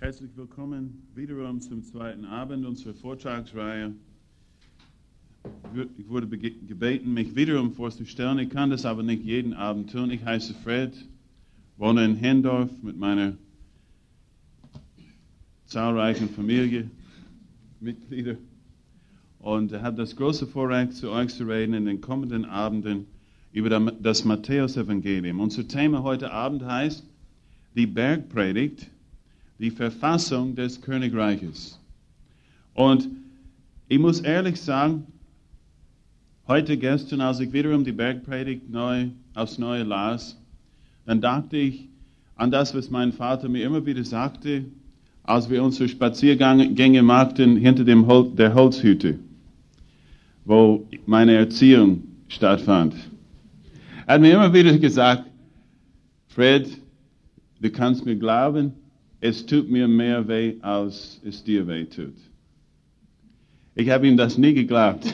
Herzlich willkommen wiederum zum zweiten Abend unserer Vortragsreihe. Ich wurde gebeten, mich wiederum vorzustellen. Ich kann das aber nicht jeden Abend tun. Ich heiße Fred, wohne in Hendorf mit meiner zahlreichen Familienmitglieder und habe das große Vorrecht, zu euch zu reden in den kommenden Abenden über das Matthäus-Evangelium. Unser Thema heute Abend heißt die Bergpredigt, die Verfassung des Königreiches. Und ich muss ehrlich sagen, gestern, als ich wiederum die Bergpredigt aufs Neue las, dann dachte ich an das, was mein Vater mir immer wieder sagte, als wir unsere Spaziergänge machten hinter der Holzhütte, wo meine Erziehung stattfand. Er hat mir immer wieder gesagt, Fred, du kannst mir glauben, es tut mir mehr weh, als es dir weh tut. Ich habe ihm das nie geglaubt.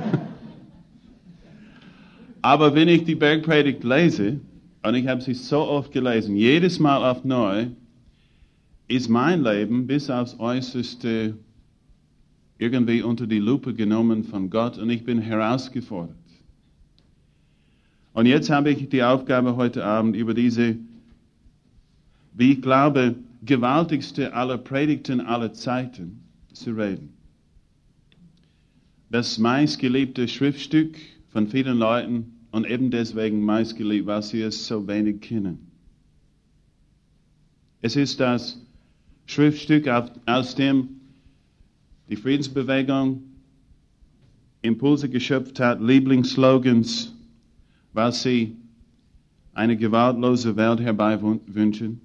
Aber wenn ich die Bergpredigt lese, und ich habe sie so oft gelesen, jedes Mal auf neu, ist mein Leben bis aufs Äußerste irgendwie unter die Lupe genommen von Gott und ich bin herausgefordert. Und jetzt habe ich die Aufgabe heute Abend über diese, wie ich glaube, gewaltigste aller Predigten aller Zeiten zu reden. Das meistgeliebte Schriftstück von vielen Leuten und eben deswegen meistgeliebt, weil sie es so wenig kennen. Es ist das Schriftstück, aus dem die Friedensbewegung Impulse geschöpft hat, Lieblingsslogans, weil sie eine gewaltlose Welt herbeiwünschen.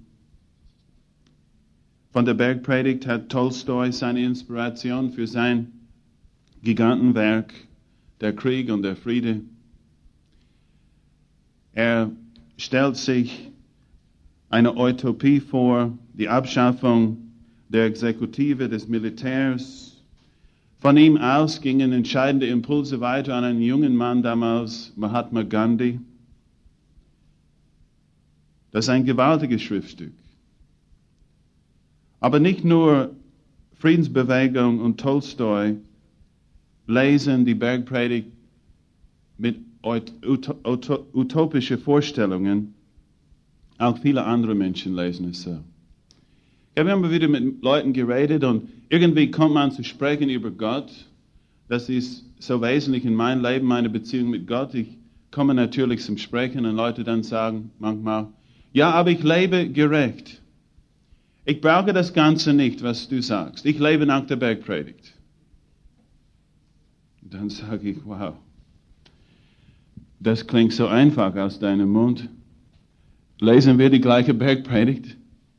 Von der Bergpredigt hat Tolstoi seine Inspiration für sein Gigantenwerk, der Krieg und der Friede. Er stellt sich eine Utopie vor, die Abschaffung der Exekutive, des Militärs. Von ihm aus gingen entscheidende Impulse weiter an einen jungen Mann damals, Mahatma Gandhi. Das ist ein gewaltiges Schriftstück. Aber nicht nur Friedensbewegung und Tolstoi lesen die Bergpredigt mit utopischen Vorstellungen, auch viele andere Menschen lesen es so. Ich habe immer wieder mit Leuten geredet und irgendwie kommt man zu sprechen über Gott. Das ist so wesentlich in meinem Leben, meine Beziehung mit Gott. Ich komme natürlich zum Sprechen und Leute dann sagen manchmal, ja, aber ich lebe gerecht. Ich brauche das Ganze nicht, was du sagst. Ich lebe nach der Bergpredigt. Dann sage ich, wow, das klingt so einfach aus deinem Mund. Lesen wir die gleiche Bergpredigt?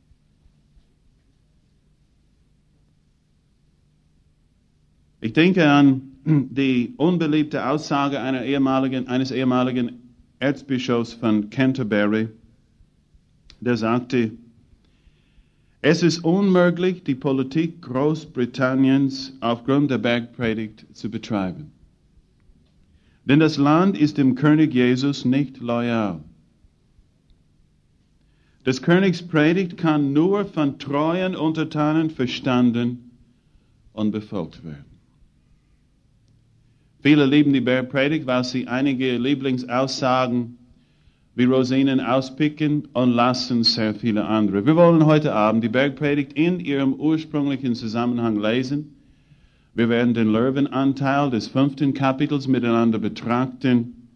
Ich denke an die unbeliebte Aussage eines ehemaligen Erzbischofs von Canterbury, der sagte, es ist unmöglich, die Politik Großbritanniens aufgrund der Bergpredigt zu betreiben. Denn das Land ist dem König Jesus nicht loyal. Des Königs Predigt kann nur von treuen Untertanen verstanden und befolgt werden. Viele lieben die Bergpredigt, weil sie einige Lieblingsaussagen wie Rosinen auspicken und lassen sehr viele andere. Wir wollen heute Abend die Bergpredigt in ihrem ursprünglichen Zusammenhang lesen. Wir werden den Löwenanteil des 5. Kapitels miteinander betrachten.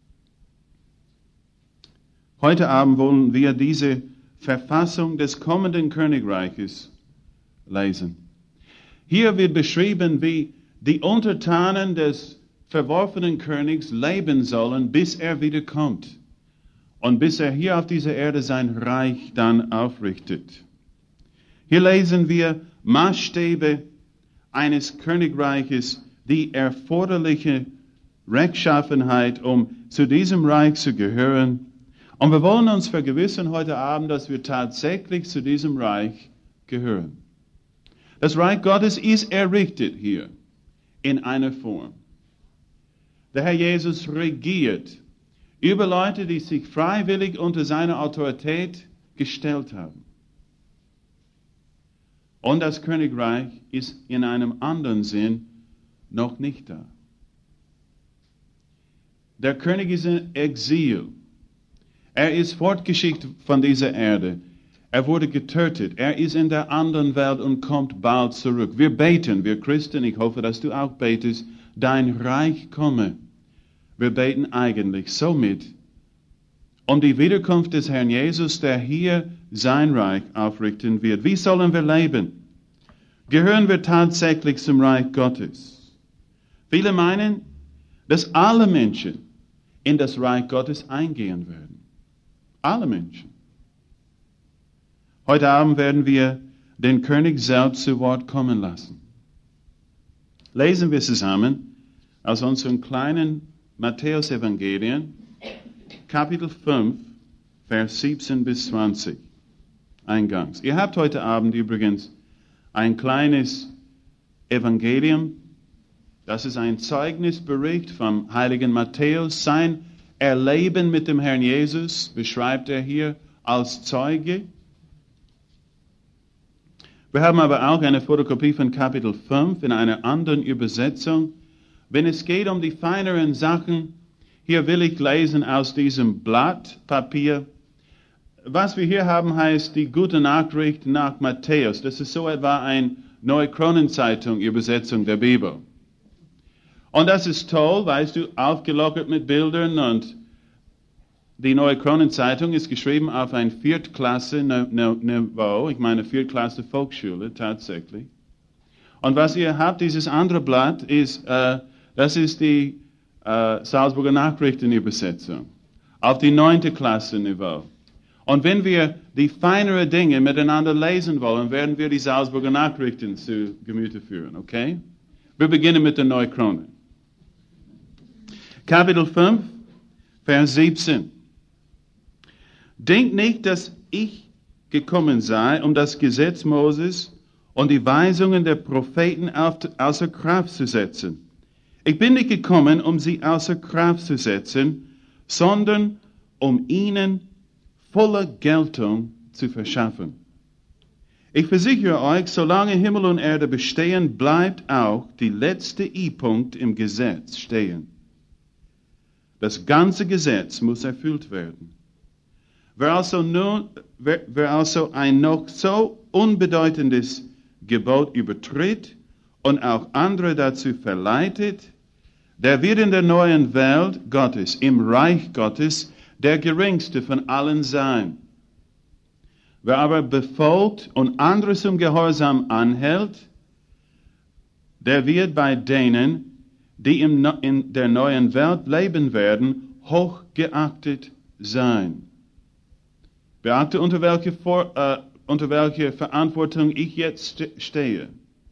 Heute Abend wollen wir diese Verfassung des kommenden Königreiches lesen. Hier wird beschrieben, wie die Untertanen des verworfenen Königs leben sollen, bis er wiederkommt. Und bis er hier auf dieser Erde sein Reich dann aufrichtet. Hier lesen wir Maßstäbe eines Königreiches, die erforderliche Rechtschaffenheit, um zu diesem Reich zu gehören. Und wir wollen uns vergewissern heute Abend, dass wir tatsächlich zu diesem Reich gehören. Das Reich Gottes ist errichtet hier in einer Form. Der Herr Jesus regiert über Leute, die sich freiwillig unter seine Autorität gestellt haben. Und das Königreich ist in einem anderen Sinn noch nicht da. Der König ist in Exil. Er ist fortgeschickt von dieser Erde. Er wurde getötet. Er ist in der anderen Welt und kommt bald zurück. Wir beten, wir Christen, ich hoffe, dass du auch betest, dein Reich komme. Wir beten eigentlich somit um die Wiederkunft des Herrn Jesus, der hier sein Reich aufrichten wird. Wie sollen wir leben? Gehören wir tatsächlich zum Reich Gottes? Viele meinen, dass alle Menschen in das Reich Gottes eingehen werden. Alle Menschen. Heute Abend werden wir den König selbst zu Wort kommen lassen. Lesen wir zusammen aus unserem kleinen Matthäus-Evangelien, Kapitel 5, Vers 17 bis 20, eingangs. Ihr habt heute Abend übrigens ein kleines Evangelium, das ist ein Zeugnisbericht vom heiligen Matthäus. Sein Erleben mit dem Herrn Jesus beschreibt er hier als Zeuge. Wir haben aber auch eine Fotokopie von Kapitel 5 in einer anderen Übersetzung. Wenn es geht um die feineren Sachen, hier will ich lesen aus diesem Blatt Papier. Was wir hier haben, heißt die gute Nachricht nach Matthäus. Das ist so etwa eine Neue Kronenzeitung Übersetzung der Bibel. Und das ist toll, weißt du, aufgelockert mit Bildern, und die Neue Kronenzeitung ist geschrieben auf ein Viertklasse-Niveau, ich meine Viertklasse Volksschule tatsächlich. Und was ihr habt, dieses andere Blatt, das ist die Salzburger Nachrichtenübersetzung auf die 9. Klasse-Niveau. Und wenn wir die feineren Dinge miteinander lesen wollen, werden wir die Salzburger Nachrichten zu Gemüte führen, okay? Wir beginnen mit der Neue Krone. Kapitel 5, Vers 17. Denkt nicht, dass ich gekommen sei, um das Gesetz Moses und die Weisungen der Propheten außer Kraft zu setzen. Ich bin nicht gekommen, um sie außer Kraft zu setzen, sondern um ihnen volle Geltung zu verschaffen. Ich versichere euch, solange Himmel und Erde bestehen, bleibt auch die letzte I-Punkt im Gesetz stehen. Das ganze Gesetz muss erfüllt werden. Wer also ein noch so unbedeutendes Gebot übertritt und auch andere dazu verleitet, der wird in der neuen Welt Gottes, im Reich Gottes, der geringste von allen sein. Wer aber befolgt und andere zum Gehorsam anhält, der wird bei denen, die in der neuen Welt leben werden, hochgeachtet sein. Beachte, unter welcher Verantwortung ich jetzt stehe.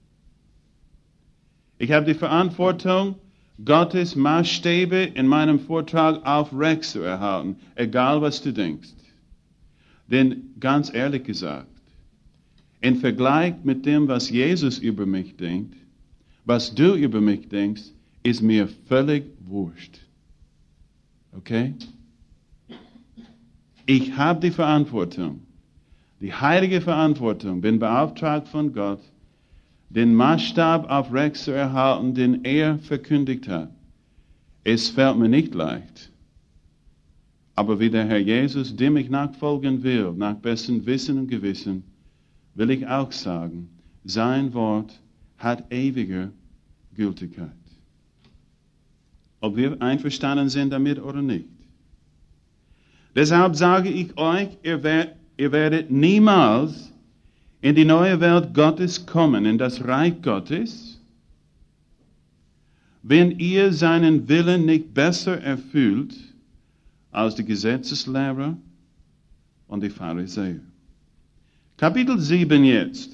Ich habe die Verantwortung, Gottes Maßstäbe in meinem Vortrag aufrecht zu erhalten, egal was du denkst. Denn ganz ehrlich gesagt, im Vergleich mit dem, was Jesus über mich denkt, was du über mich denkst, ist mir völlig wurscht. Okay? Ich habe die Verantwortung, die heilige Verantwortung, bin beauftragt von Gott, den Maßstab aufrecht zu erhalten, den er verkündigt hat. Es fällt mir nicht leicht. Aber wie der Herr Jesus, dem ich nachfolgen will, nach bestem Wissen und Gewissen, will ich auch sagen, sein Wort hat ewige Gültigkeit. Ob wir einverstanden sind damit oder nicht. Deshalb sage ich euch, ihr werdet niemals in die neue Welt Gottes kommen, in das Reich Gottes, wenn ihr seinen Willen nicht besser erfüllt als die Gesetzeslehrer und die Pharisäer. Kapitel 7 jetzt,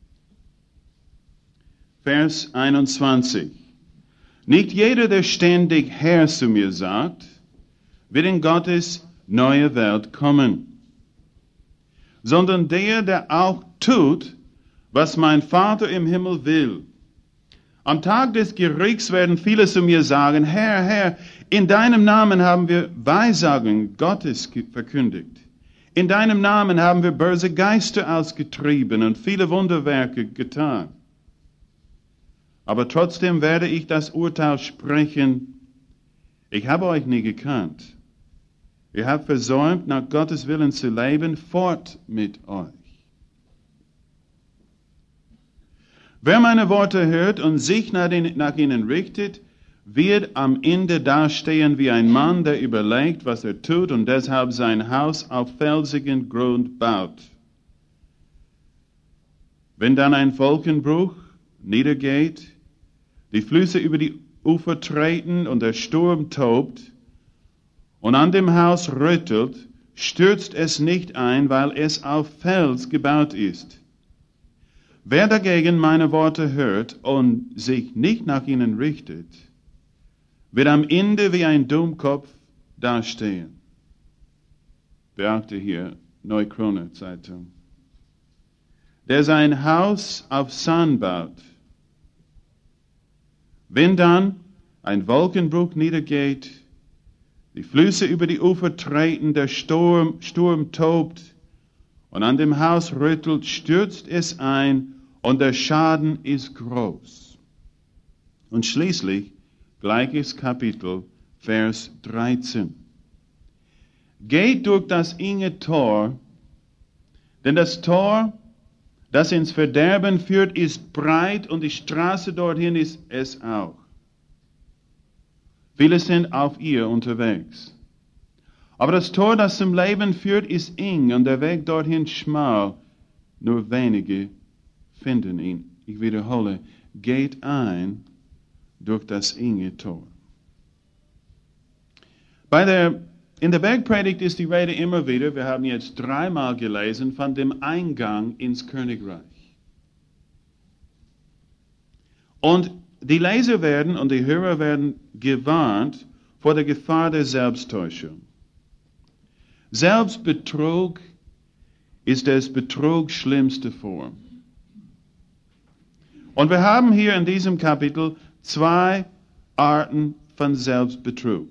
Vers 21. Nicht jeder, der ständig Herr zu mir sagt, wird in Gottes neue Welt kommen, sondern der auch tut, was mein Vater im Himmel will. Am Tag des Gerichts werden viele zu mir sagen, Herr, Herr, in deinem Namen haben wir Weissagen Gottes verkündigt. In deinem Namen haben wir böse Geister ausgetrieben und viele Wunderwerke getan. Aber trotzdem werde ich das Urteil sprechen, ich habe euch nie gekannt. Ihr habt versäumt, nach Gottes Willen zu leben, fort mit euch. Wer meine Worte hört und sich nach ihnen richtet, wird am Ende dastehen wie ein Mann, der überlegt, was er tut und deshalb sein Haus auf felsigen Grund baut. Wenn dann ein Wolkenbruch niedergeht, die Flüsse über die Ufer treten und der Sturm tobt und an dem Haus rüttelt, stürzt es nicht ein, weil es auf Fels gebaut ist. Wer dagegen meine Worte hört und sich nicht nach ihnen richtet, wird am Ende wie ein Dummkopf dastehen. Beachte hier, Neue Krone Zeitung. Der sein Haus auf Sand baut. Wenn dann ein Wolkenbruch niedergeht, die Flüsse über die Ufer treten, der Sturm tobt und an dem Haus rüttelt, stürzt es ein und der Schaden ist groß. Und schließlich, gleiches Kapitel, Vers 13. Geht durch das enge Tor, denn das Tor, das ins Verderben führt, ist breit und die Straße dorthin ist es auch. Viele sind auf ihr unterwegs. Aber das Tor, das zum Leben führt, ist eng und der Weg dorthin schmal. Nur wenige finden ihn. Ich wiederhole, geht ein durch das enge Tor. In der Bergpredigt ist die Rede immer wieder, wir haben jetzt 3-mal gelesen, von dem Eingang ins Königreich. Und die Leser werden und die Hörer werden gewarnt vor der Gefahr der Selbsttäuschung. Selbstbetrug ist des Betrugs schlimmste Form. Und wir haben hier in diesem Kapitel 2 Arten von Selbstbetrug.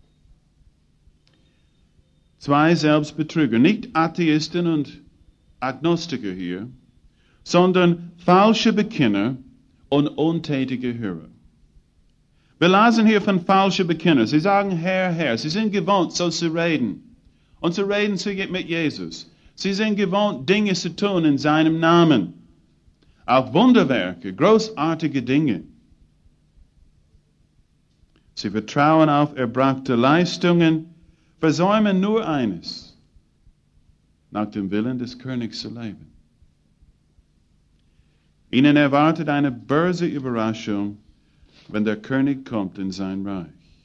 2 Selbstbetrüger, nicht Atheisten und Agnostiker hier, sondern falsche Bekenner und untätige Hörer. Wir lesen hier von falschen Bekennern. Sie sagen, Herr, Herr. Sie sind gewohnt, so zu reden. Und zu reden mit Jesus. Sie sind gewohnt, Dinge zu tun in seinem Namen. Auch Wunderwerke, großartige Dinge. Sie vertrauen auf erbrachte Leistungen, versäumen nur eines, nach dem Willen des Königs zu leben. Ihnen erwartet eine böse Überraschung, wenn der König kommt in sein Reich.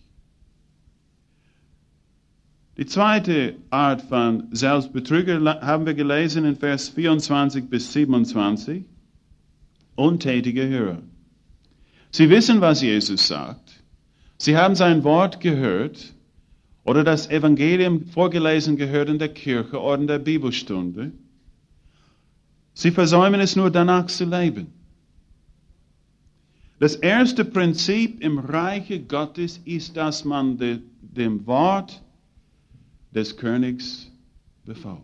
Die zweite Art von Selbstbetrüger haben wir gelesen in Vers 24 bis 27. Untätige Hörer. Sie wissen, was Jesus sagt. Sie haben sein Wort gehört oder das Evangelium vorgelesen gehört in der Kirche oder in der Bibelstunde. Sie versäumen es nur, danach zu leben. Das erste Prinzip im Reiche Gottes ist, dass man dem Wort des Königs befolgt.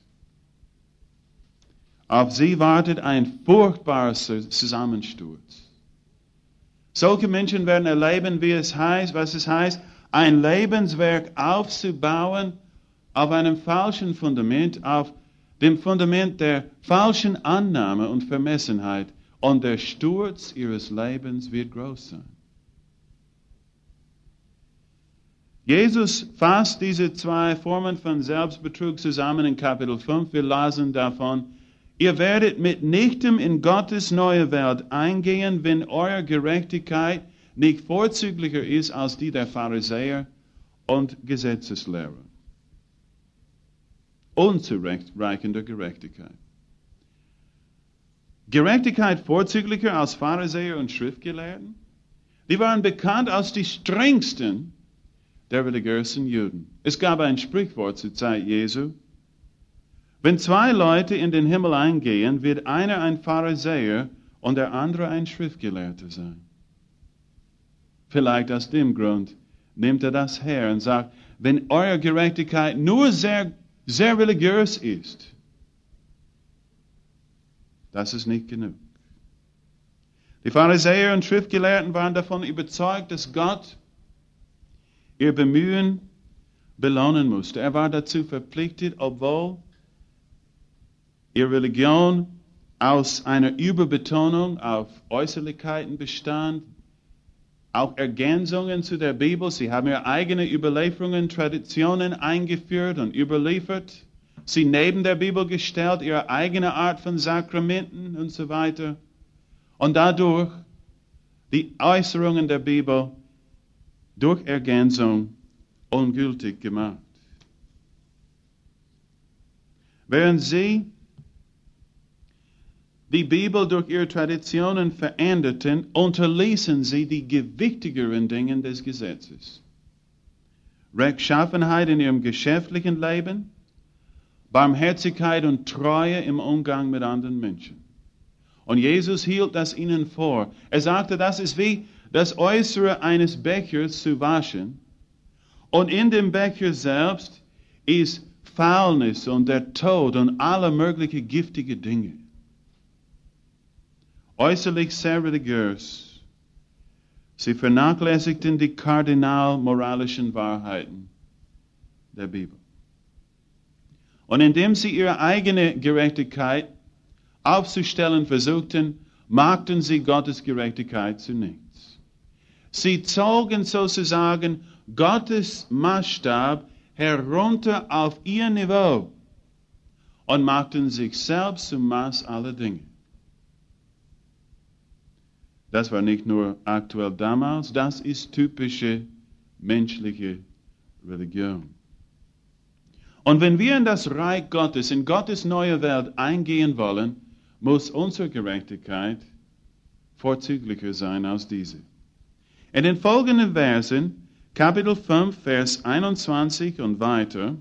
Auf sie wartet ein furchtbarer Zusammensturz. Solche Menschen werden erleben, was es heißt, ein Lebenswerk aufzubauen auf einem falschen Fundament, auf dem Fundament der falschen Annahme und Vermessenheit. Und der Sturz ihres Lebens wird groß sein. Jesus fasst diese 2 Formen von Selbstbetrug zusammen in Kapitel 5. Wir lesen davon, ihr werdet mitnichtem in Gottes neue Welt eingehen, wenn eure Gerechtigkeit nicht vorzüglicher ist als die der Pharisäer und Gesetzeslehrer. Unzureichende Gerechtigkeit. Gerechtigkeit vorzüglicher als Pharisäer und Schriftgelehrten? Die waren bekannt als die strengsten der religiösen Juden. Es gab ein Sprichwort zur Zeit Jesu. Wenn 2 Leute in den Himmel eingehen, wird einer ein Pharisäer und der andere ein Schriftgelehrter sein. Vielleicht aus dem Grund nimmt er das her und sagt, wenn eure Gerechtigkeit nur sehr sehr religiös ist, das ist nicht genug. Die Pharisäer und Schriftgelehrten waren davon überzeugt, dass Gott ihr Bemühen belohnen musste. Er war dazu verpflichtet, obwohl ihre Religion aus einer Überbetonung auf Äußerlichkeiten bestand, auch Ergänzungen zu der Bibel. Sie haben ihre eigenen Überlieferungen, Traditionen eingeführt und überliefert. Sie neben der Bibel gestellt, ihre eigene Art von Sakramenten und so weiter. Und dadurch die Äußerungen der Bibel durch Ergänzung ungültig gemacht. Während sie die Bibel durch ihre Traditionen veränderten, unterließen sie die gewichtigeren Dinge des Gesetzes. Rechtschaffenheit in ihrem geschäftlichen Leben, Barmherzigkeit und Treue im Umgang mit anderen Menschen. Und Jesus hielt das ihnen vor. Er sagte, das ist wie das Äußere eines Bechers zu waschen. Und in dem Becher selbst ist Faulnis und der Tod und alle möglichen giftige Dinge. Äußerlich sehr religiös. Sie vernachlässigten die kardinal moralischen Wahrheiten der Bibel. Und indem sie ihre eigene Gerechtigkeit aufzustellen versuchten, machten sie Gottes Gerechtigkeit zu nichts. Sie zogen sozusagen Gottes Maßstab herunter auf ihr Niveau und machten sich selbst zum Maß aller Dinge. Das war nicht nur aktuell damals, das ist typische menschliche Religion. Und wenn wir in das Reich Gottes, in Gottes neue Welt eingehen wollen, muss unsere Gerechtigkeit vorzüglicher sein als diese. In den folgenden Versen, Kapitel 5, Vers 21 und weiter,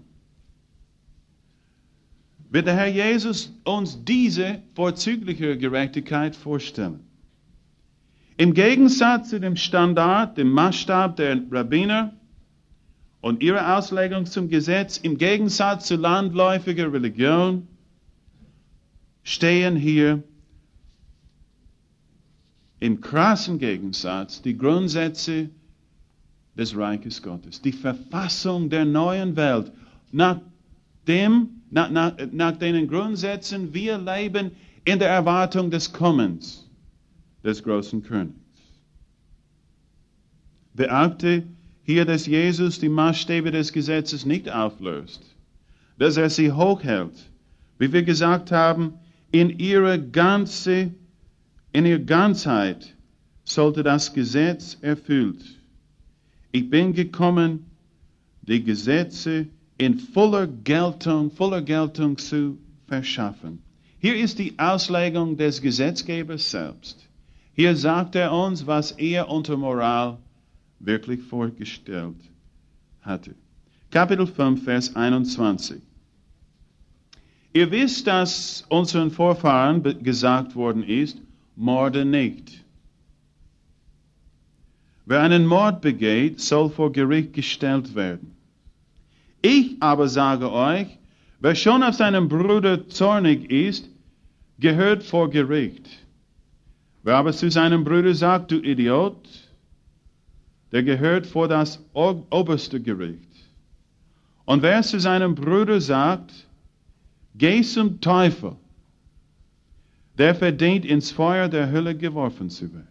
wird der Herr Jesus uns diese vorzügliche Gerechtigkeit vorstellen. Im Gegensatz zu dem Standard, dem Maßstab der Rabbiner und ihrer Auslegung zum Gesetz, im Gegensatz zu landläufiger Religion, stehen hier im krassen Gegensatz die Grundsätze des Reiches Gottes, die Verfassung der neuen Welt, nach denen Grundsätzen wir leben in der Erwartung des Kommens des großen Königs. Beachte hier, dass Jesus die Maßstäbe des Gesetzes nicht auflöst, dass er sie hochhält, wie wir gesagt haben, in ihrer Ganzheit sollte das Gesetz erfüllt. Ich bin gekommen, die Gesetze in voller Geltung zu verschaffen. Hier ist die Auslegung des Gesetzgebers selbst. Hier sagt er uns, was er unter Moral wirklich vorgestellt hatte. Kapitel 5, Vers 21. Ihr wisst, dass unseren Vorfahren gesagt worden ist, morde nicht. Wer einen Mord begeht, soll vor Gericht gestellt werden. Ich aber sage euch, wer schon auf seinen Bruder zornig ist, gehört vor Gericht. Wer aber zu seinem Bruder sagt, du Idiot, der gehört vor das oberste Gericht. Und wer zu seinem Bruder sagt, geh zum Teufel, der verdient ins Feuer der Hölle geworfen zu werden.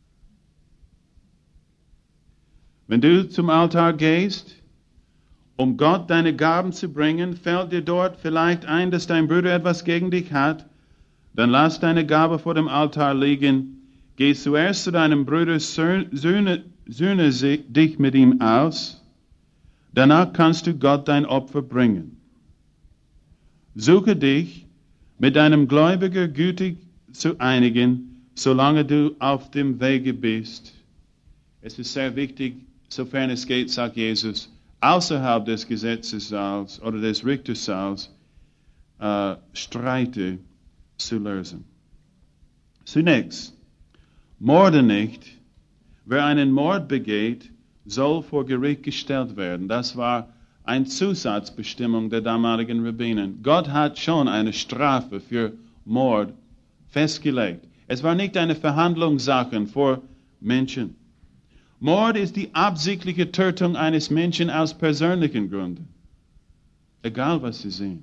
Wenn du zum Altar gehst, um Gott deine Gaben zu bringen, fällt dir dort vielleicht ein, dass dein Bruder etwas gegen dich hat, dann lass deine Gabe vor dem Altar liegen, geh zuerst zu deinem Bruder, söhne dich mit ihm aus, danach kannst du Gott dein Opfer bringen. Suche dich mit deinem Gläubiger gütig zu einigen, solange du auf dem Wege bist. Es ist sehr wichtig, sofern es geht, sagt Jesus, außerhalb des Gesetzessaals oder des Richtersaals Streite zu lösen. Zunächst, morde nicht. Wer einen Mord begeht, soll vor Gericht gestellt werden. Das war eine Zusatzbestimmung der damaligen Rabbinen. Gott hat schon eine Strafe für Mord festgelegt. Es war nicht eine Verhandlungssache vor Menschen. Mord ist die absichtliche Tötung eines Menschen aus persönlichen Gründen. Egal was sie sind.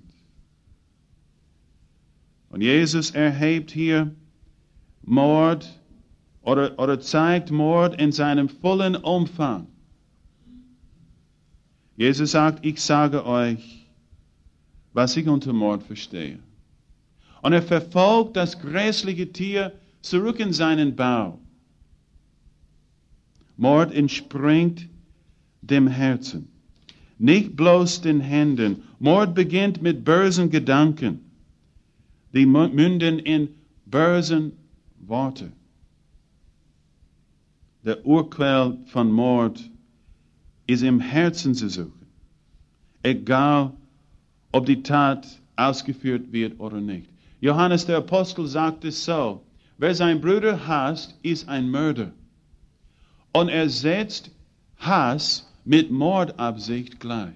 Und Jesus erhebt hier Mord oder zeigt Mord in seinem vollen Umfang. Jesus sagt, ich sage euch, was ich unter Mord verstehe. Und er verfolgt das grässliche Tier zurück in seinen Bau. Mord entspringt dem Herzen, nicht bloß den Händen. Mord beginnt mit bösen Gedanken, die münden in bösen Worte. Der Urquell von Mord ist im Herzen zu suchen, egal ob die Tat ausgeführt wird oder nicht. Johannes der Apostel sagt es so, wer seinen Bruder hasst, ist ein Mörder. Und er setzt Hass mit Mordabsicht gleich.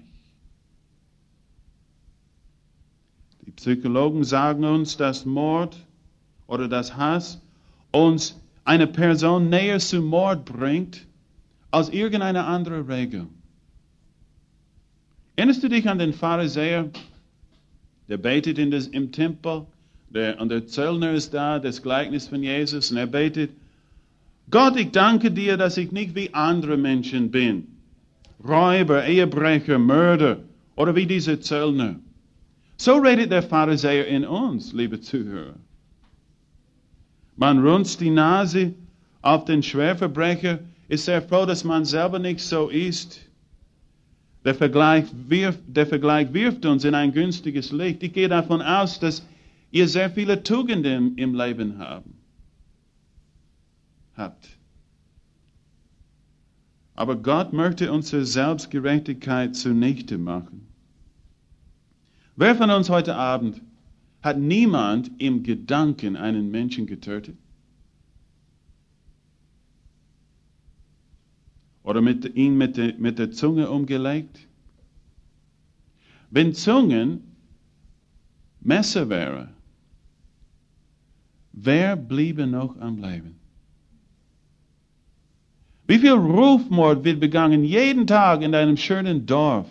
Die Psychologen sagen uns, dass Mord oder dass Hass uns eine Person näher zu Mord bringt, als irgendeine andere Regel. Erinnerst du dich an den Pharisäer, der betet im Tempel, und der Zöllner ist da, das Gleichnis von Jesus, und er betet, Gott, ich danke dir, dass ich nicht wie andere Menschen bin. Räuber, Ehebrecher, Mörder oder wie dieser Zöllner. So redet der Pharisäer in uns, liebe Zuhörer. Man runzt die Nase auf den Schwerverbrecher, ist sehr froh, dass man selber nicht so ist. Der Vergleich wirft uns in ein günstiges Licht. Ich gehe davon aus, dass ihr sehr viele Tugenden im Leben habt. Aber Gott möchte unsere Selbstgerechtigkeit zunichte machen. Wer von uns heute Abend hat niemand im Gedanken einen Menschen getötet? Oder ihn mit der Zunge umgelegt? Wenn Zungen Messer wäre, wer bliebe noch am Leben? Wie viel Rufmord wird begangen jeden Tag in einem schönen Dorf?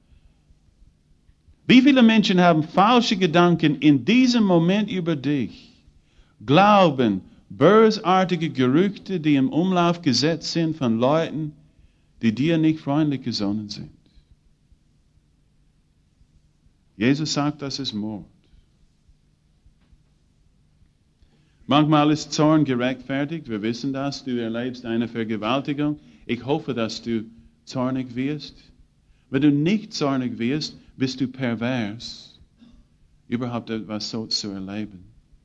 Wie viele Menschen haben falsche Gedanken in diesem Moment über dich? Glauben bösartige Gerüchte, die im Umlauf gesetzt sind von Leuten, die dir nicht freundlich gesonnen sind. Jesus sagt, das ist Mord. Manchmal ist Zorn gerechtfertigt. Wir wissen das. Du erlebst eine Vergewaltigung. Ich hoffe, dass du zornig wirst. Wenn du nicht zornig wirst, bist du pervers, überhaupt etwas so zu erleben.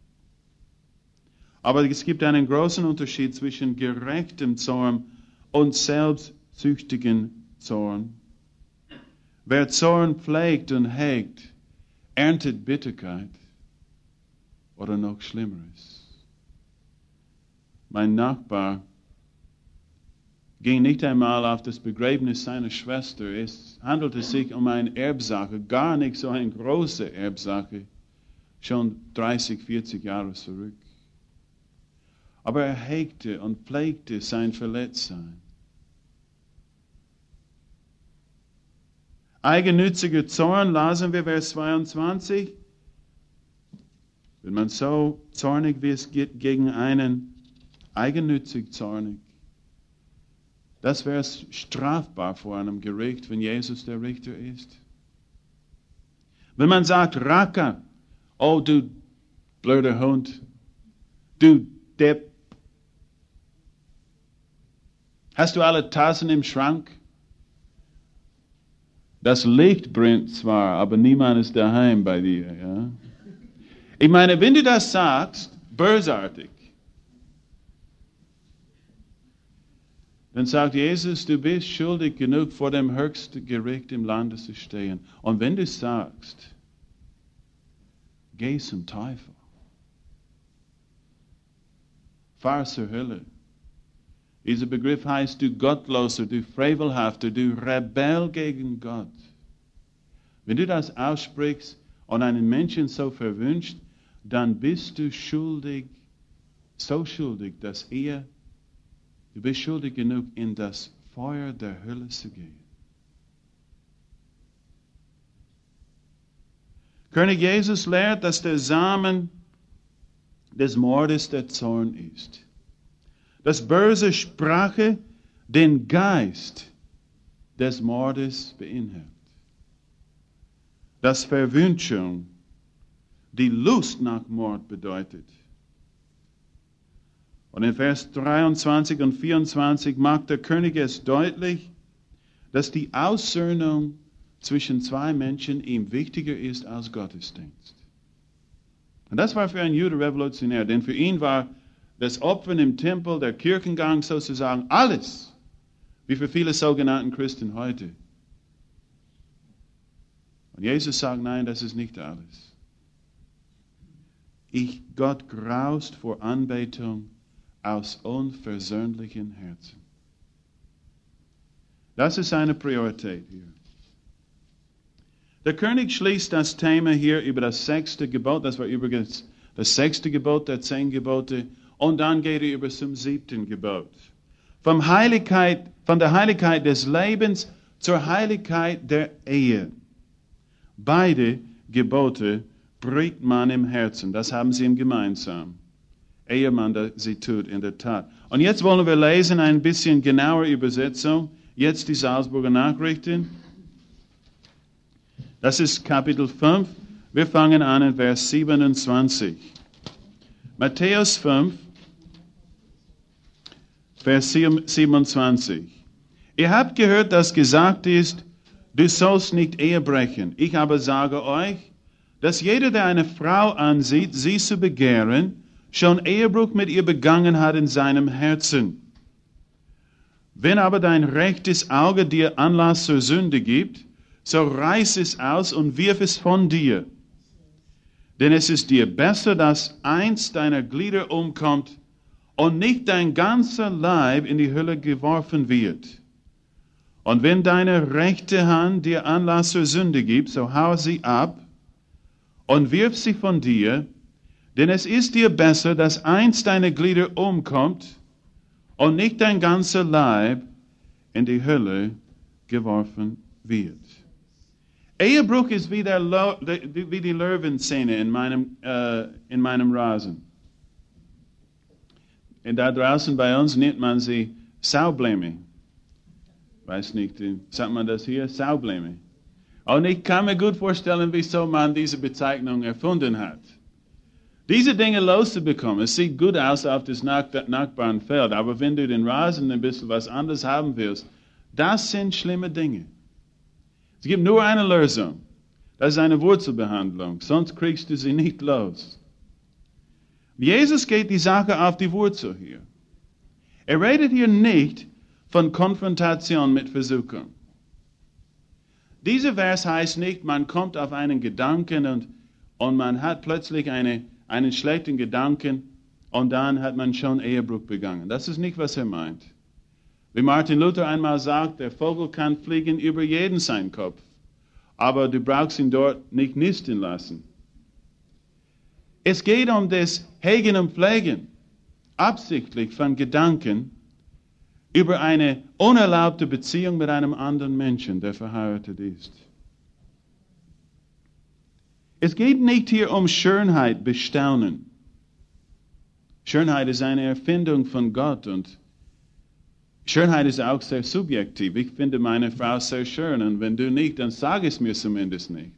Aber es gibt einen großen Unterschied zwischen gerechtem Zorn und selbstsüchtigen Zorn. Wer Zorn pflegt und hegt, erntet Bitterkeit oder noch Schlimmeres. Mein Nachbar ging nicht einmal auf das Begräbnis seiner Schwester. Es handelte sich um eine Erbsache, gar nicht so eine große Erbsache, schon 30, 40 Jahre zurück. Aber er hegte und pflegte sein Verletztsein. Eigennütziger Zorn, lasen wir Vers 22. Wenn man so zornig wird gegen einen, eigennützig zornig, das wäre strafbar vor einem Gericht, wenn Jesus der Richter ist. Wenn man sagt, Raka, oh du blöder Hund, du Depp, hast du alle Tassen im Schrank? Das Licht brennt zwar, aber niemand ist daheim bei dir. Ja? Ich meine, wenn du das sagst, bösartig, dann sagt Jesus, du bist schuldig genug, vor dem höchsten Gericht im Lande zu stehen. Und wenn du sagst, geh zum Teufel, fahr zur Hölle. Dieser Begriff heißt, du Gottloser, du Frevelhafter, du Rebell gegen Gott. Wenn du das aussprichst und einen Menschen so verwünscht, dann bist du schuldig, so schuldig, dass du bist schuldig genug, in das Feuer der Hölle zu gehen. König Jesus lehrt, dass der Samen des Mordes der Zorn ist. Dass böse Sprache den Geist des Mordes beinhaltet. Dass Verwünschung die Lust nach Mord bedeutet. Und in Vers 23 und 24 macht der König es deutlich, dass die Aussöhnung zwischen zwei Menschen ihm wichtiger ist als Gottesdienst. Und das war für einen Juden revolutionär, denn für ihn war das Opfern im Tempel, der Kirchengang sozusagen alles, wie für viele sogenannten Christen heute. Und Jesus sagt, nein, das ist nicht alles. Gott graust vor Anbetung aus unversöhnlichen Herzen. Das ist eine Priorität hier. Der König schließt das Thema hier über das 6. Gebot, das war übrigens das 6. Gebot der 10 Gebote, und dann geht er über zum 7. Gebot. Von der Heiligkeit des Lebens zur Heiligkeit der Ehe. Beide Gebote bricht man im Herzen, das haben sie im gemeinsam. Ehemann, sie tut in der Tat. Und jetzt wollen wir lesen ein bisschen genauere Übersetzung, jetzt die Salzburger Nachrichten. Das ist Kapitel 5. Wir fangen an in Vers 27. Matthäus 5, Vers 27. Ihr habt gehört, dass gesagt ist, du sollst nicht Ehe brechen. Ich aber sage euch, dass jeder, der eine Frau ansieht, sie zu begehren, schon Ehebruch mit ihr begangen hat in seinem Herzen. Wenn aber dein rechtes Auge dir Anlass zur Sünde gibt, so reiß es aus und wirf es von dir. Denn es ist dir besser, dass eins deiner Glieder umkommt und nicht dein ganzer Leib in die Hölle geworfen wird. Und wenn deine rechte Hand dir Anlass zur Sünde gibt, so hau sie ab und wirf sie von dir, denn es ist dir besser, dass eins deiner Glieder umkommt und nicht dein ganzer Leib in die Hölle geworfen wird. Ehebruch ist wie die Löwenszene in meinem Rasen. Und da draußen bei uns nennt man sie Saubläme. Weiß nicht, sagt man das hier? Saubläme. Und ich kann mir gut vorstellen, wieso man diese Bezeichnung erfunden hat. Diese Dinge loszubekommen, es sieht gut aus auf das nachbaren Feld, aber wenn du den Rasen ein bisschen was anderes haben willst, das sind schlimme Dinge. Es gibt nur eine Lösung. Das ist eine Wurzelbehandlung. Sonst kriegst du sie nicht los. Jesus geht die Sache auf die Wurzel hier. Er redet hier nicht von Konfrontation mit Versuchung. Dieser Vers heißt nicht, man kommt auf einen Gedanken und man hat plötzlich einen schlechten Gedanken und dann hat man schon Ehebruch begangen. Das ist nicht, was er meint. Wie Martin Luther einmal sagt, der Vogel kann fliegen über jeden seinen Kopf, aber du brauchst ihn dort nicht nisten lassen. Es geht um das Hegen und Pflegen, absichtlich von Gedanken, über eine unerlaubte Beziehung mit einem anderen Menschen, der verheiratet ist. Es geht nicht hier um Schönheit bestaunen. Schönheit ist eine Erfindung von Gott und Schönheit ist auch sehr subjektiv. Ich finde meine Frau sehr schön und wenn du nicht, dann sag es mir zumindest nicht.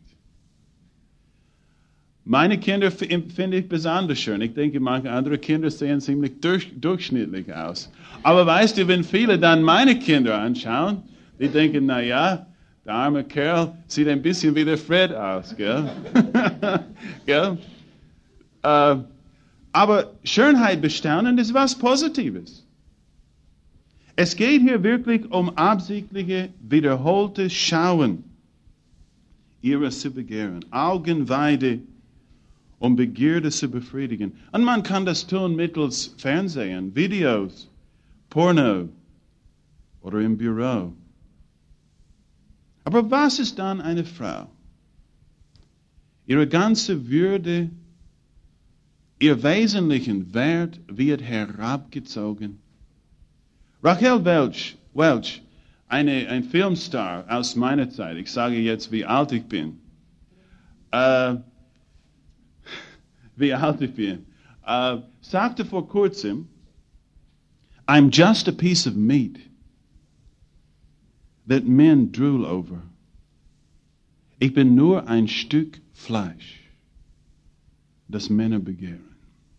Meine Kinder finde ich besonders schön. Ich denke, manche andere Kinder sehen ziemlich durchschnittlich aus. Aber weißt du, wenn viele dann meine Kinder anschauen, die denken, naja, der arme Kerl sieht ein bisschen wie der Fred aus, gell? Gell? Aber Schönheit bestaunen ist was Positives. Es geht hier wirklich um absichtliche, wiederholte Schauen, ihrer zu begehren, Augenweide, um Begierde zu befriedigen. Und man kann das tun mittels Fernsehen, Videos, Porno oder im Büro. Aber was ist dann eine Frau? Ihre ganze Würde, ihr wesentlichen Wert wird herabgezogen. Rachel Welch, ein Filmstar aus meiner Zeit, ich sage jetzt, wie alt ich bin, sagte vor kurzem, I'm just a piece of meat that men drool over. Ich bin nur ein Stück Fleisch, das Männer begehren.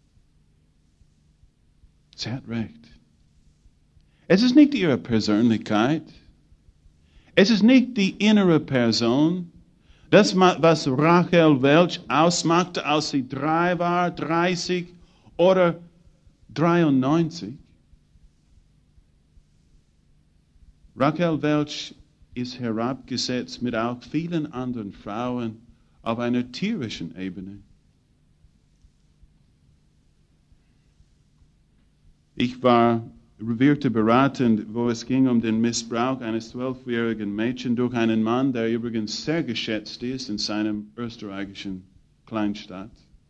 Sie hat recht. Es ist nicht ihre Persönlichkeit. Es ist nicht die innere Person. Das, was Rachel Welch ausmachte, als sie 3 war, 30 oder 93. Rachel Welch ist herabgesetzt mit auch vielen anderen Frauen auf einer tierischen Ebene. Ich wirkte beratend, wo es ging um den Missbrauch eines 12-jährigen Mädchens durch einen Mann, der übrigens sehr geschätzt ist in seinem österreichischen Kleinstadt.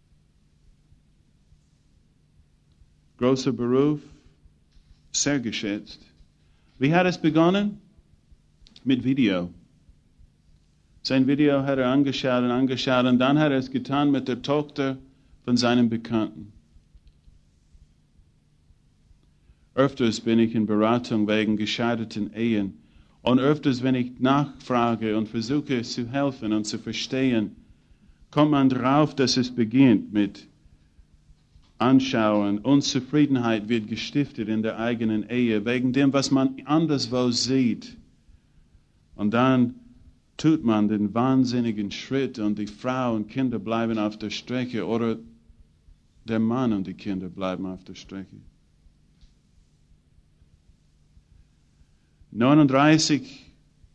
Großer Beruf, sehr geschätzt. Wie hat es begonnen? Mit Video. Sein Video hat er angeschaut und dann hat er es getan mit der Tochter von seinem Bekannten. Öfters bin ich in Beratung wegen gescheiterten Ehen und öfters, wenn ich nachfrage und versuche zu helfen und zu verstehen, kommt man drauf, dass es beginnt mit Anschauen. Unzufriedenheit wird gestiftet in der eigenen Ehe wegen dem, was man anderswo sieht. Und dann tut man den wahnsinnigen Schritt und die Frau und Kinder bleiben auf der Strecke oder der Mann und die Kinder bleiben auf der Strecke. 29,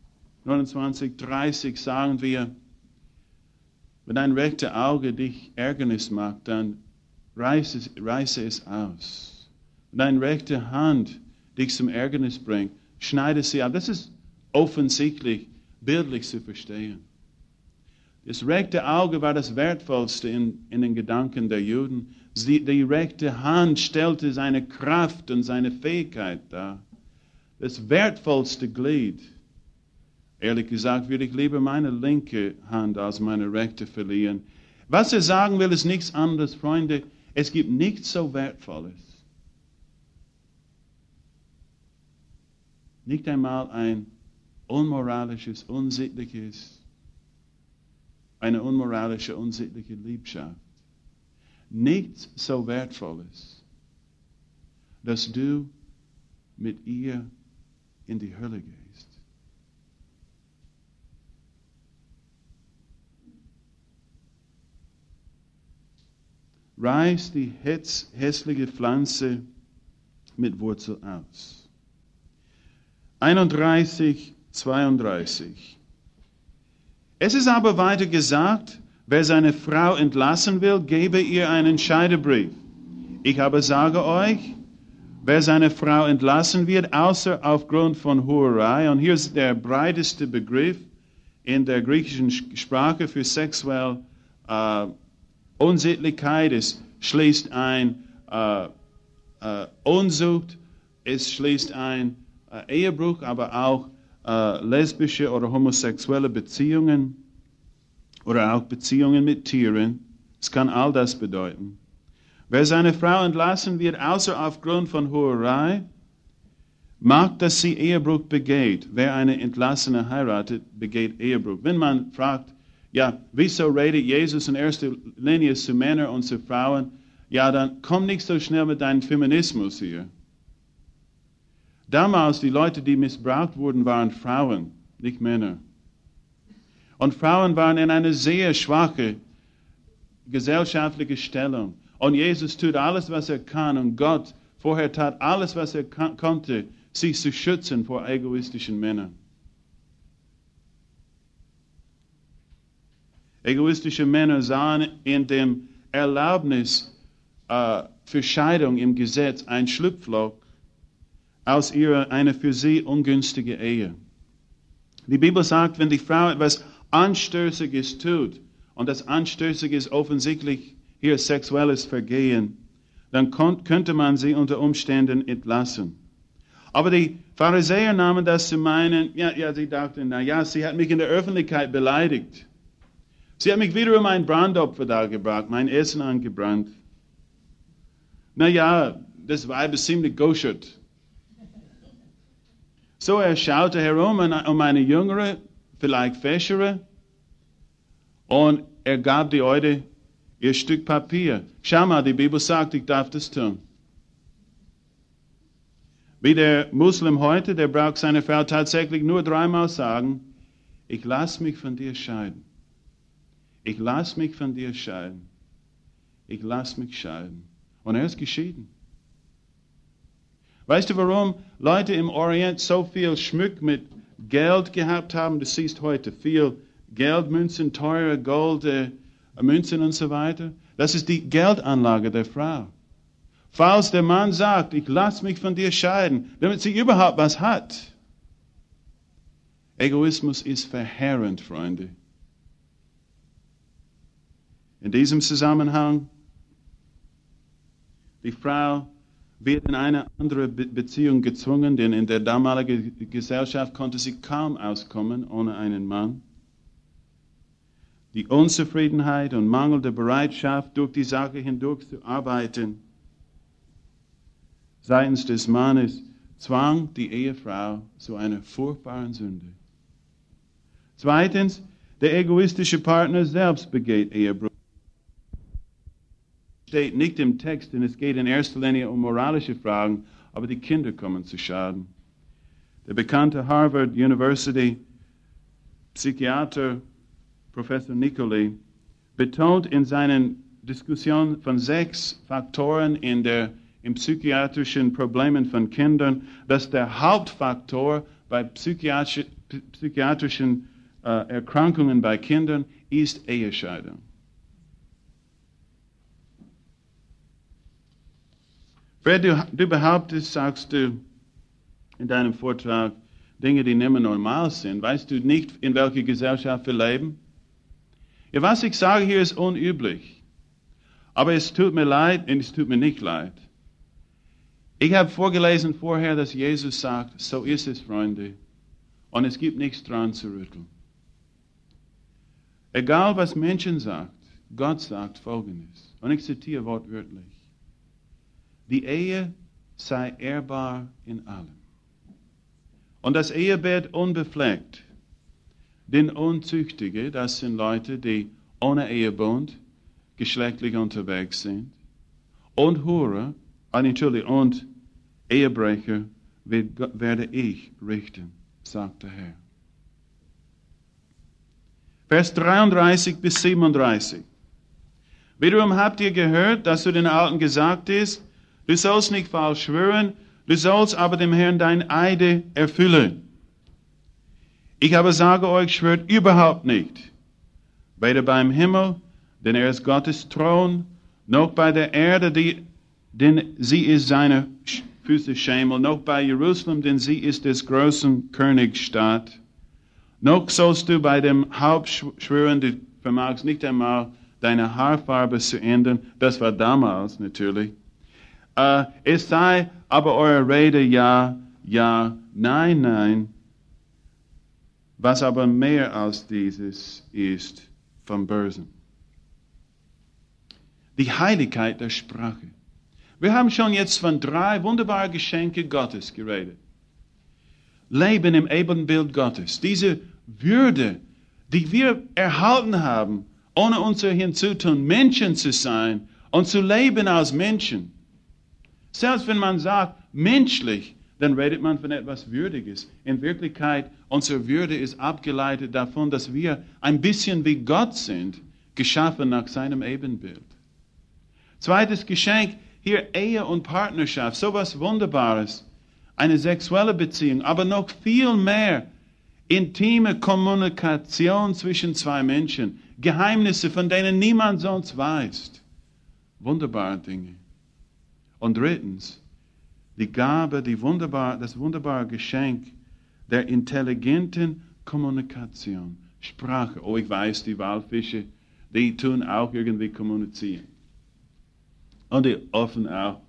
30 sagen wir, wenn dein rechtes Auge dich Ärgernis macht, dann reiße es aus. Wenn deine rechte Hand dich zum Ärgernis bringt, schneide sie ab. Das ist offensichtlich bildlich zu verstehen. Das rechte Auge war das Wertvollste in den Gedanken der Juden. Die rechte Hand stellte seine Kraft und seine Fähigkeit dar. Das wertvollste Glied. Ehrlich gesagt würde ich lieber meine linke Hand als meine rechte verlieren. Was er sagen will, ist nichts anderes, Freunde. Es gibt nichts so Wertvolles. Nicht einmal ein unmoralisches, unsittliches, eine unmoralische, unsittliche Liebschaft. Nichts so Wertvolles, dass du mit ihr in die Hölle gehst. Reiß die hässliche Pflanze mit Wurzel aus. 31, 32. Es ist aber weiter gesagt, wer seine Frau entlassen will, gebe ihr einen Scheidebrief. Ich aber sage euch, wer seine Frau entlassen wird, außer aufgrund von Hurerei, und hier ist der breiteste Begriff in der griechischen Sprache für sexuelle Unsittlichkeit. Es schließt ein Unzucht, es schließt ein Ehebruch, aber auch lesbische oder homosexuelle Beziehungen oder auch Beziehungen mit Tieren. Es kann all das bedeuten. Wer seine Frau entlassen wird, außer aufgrund von Hurerei, mag, dass sie Ehebruch begeht. Wer eine Entlassene heiratet, begeht Ehebruch. Wenn man fragt, ja, wieso redet Jesus in erster Linie zu Männern und zu Frauen? Ja, dann komm nicht so schnell mit deinem Feminismus hier. Damals, die Leute, die missbraucht wurden, waren Frauen, nicht Männer. Und Frauen waren in einer sehr schwachen gesellschaftlichen Stellung. Und Jesus tut alles, was er kann. Und Gott vorher tat alles, was er konnte, sich zu schützen vor egoistischen Männern. Egoistische Männer sahen in dem Erlaubnis für Scheidung im Gesetz ein Schlupfloch aus einer für sie ungünstige Ehe. Die Bibel sagt, wenn die Frau etwas Anstößiges tut und das Anstößige ist offensichtlich hier sexuelles Vergehen, dann könnte man sie unter Umständen entlassen. Aber die Pharisäer nahmen das zu meinen, sie dachten, sie hat mich in der Öffentlichkeit beleidigt. Sie hat mich wiederum ein Brandopfer dargebracht, mein Essen angebrannt. Das Weib ist ziemlich goschert. So, er schaute herum um eine jüngere, vielleicht feschere, und er gab die Eude ihr Stück Papier. Schau mal, die Bibel sagt, ich darf das tun. Wie der Muslim heute, der braucht seiner Frau tatsächlich nur 3-mal sagen, ich lasse mich von dir scheiden. Ich lasse mich von dir scheiden. Ich lasse mich scheiden. Und er ist geschieden. Weißt du, warum Leute im Orient so viel Schmuck mit Geld gehabt haben? Du siehst heute viel Geldmünzen, teure Gold, Münzen und so weiter. Das ist die Geldanlage der Frau. Falls der Mann sagt, ich lasse mich von dir scheiden, damit sie überhaupt was hat. Egoismus ist verheerend, Freunde. In diesem Zusammenhang, die Frau wird in eine andere Beziehung gezwungen, denn in der damaligen Gesellschaft konnte sie kaum auskommen ohne einen Mann. Die Unzufriedenheit und mangelnde Bereitschaft, durch die Sache hindurch zu arbeiten, seitens des Mannes, zwang die Ehefrau zu einer furchtbaren Sünde. Zweitens, der egoistische Partner selbst begeht Ehebruch. Steht nicht im Text, denn es geht in erster Linie um moralische Fragen, aber die Kinder kommen zu Schaden. Der bekannte Harvard University Psychiater Professor Nicoli betont in seinen Diskussionen von 6 Faktoren im psychiatrischen Problemen von Kindern, dass der Hauptfaktor bei psychiatrischen Erkrankungen bei Kindern ist Ehescheidung. Fred, du behauptest, sagst du in deinem Vortrag, Dinge, die nicht mehr normal sind. Weißt du nicht, in welcher Gesellschaft wir leben? Ja, was ich sage hier ist unüblich. Aber es tut mir leid und es tut mir nicht leid. Ich habe vorgelesen vorher, dass Jesus sagt, so ist es, Freunde. Und es gibt nichts dran zu rütteln. Egal, was Menschen sagen, Gott sagt Folgendes. Und ich zitiere wortwörtlich. Die Ehe sei ehrbar in allem. Und das Ehebett unbefleckt. Denn Unzüchtige, das sind Leute, die ohne Ehebund geschlechtlich unterwegs sind. Und Hure, und Ehebrecher werde ich richten, sagt der Herr. Vers 33 bis 37. Wiederum habt ihr gehört, dass zu den Alten gesagt ist, du sollst nicht falsch schwören, du sollst aber dem Herrn dein Eide erfüllen. Ich aber sage euch, schwört überhaupt nicht, weder beim Himmel, denn er ist Gottes Thron, noch bei der Erde, denn sie ist seine Füße Schemel, noch bei Jerusalem, denn sie ist des großen Königs Stadt. Noch sollst du bei dem Haupt schwören, du vermagst nicht einmal deine Haarfarbe zu ändern. Das war damals natürlich. Es sei aber eure Rede ja, ja, nein, nein. Was aber mehr als dieses ist vom Bösen. Die Heiligkeit der Sprache. Wir haben schon jetzt von 3 wunderbaren Geschenke Gottes geredet. Leben im Ebenbild Gottes. Diese Würde, die wir erhalten haben, ohne uns hinzutun, Menschen zu sein und zu leben als Menschen. Selbst wenn man sagt, menschlich, dann redet man von etwas Würdiges. In Wirklichkeit, unsere Würde ist abgeleitet davon, dass wir ein bisschen wie Gott sind, geschaffen nach seinem Ebenbild. Zweites Geschenk, hier Ehe und Partnerschaft, sowas Wunderbares. Eine sexuelle Beziehung, aber noch viel mehr intime Kommunikation zwischen 2 Menschen. Geheimnisse, von denen niemand sonst weiß. Wunderbare Dinge. Und drittens, die Gabe, das wunderbare Geschenk der intelligenten Kommunikation. Sprache. Oh, ich weiß, die Walfische die tun auch irgendwie kommunizieren. Und die offen auch.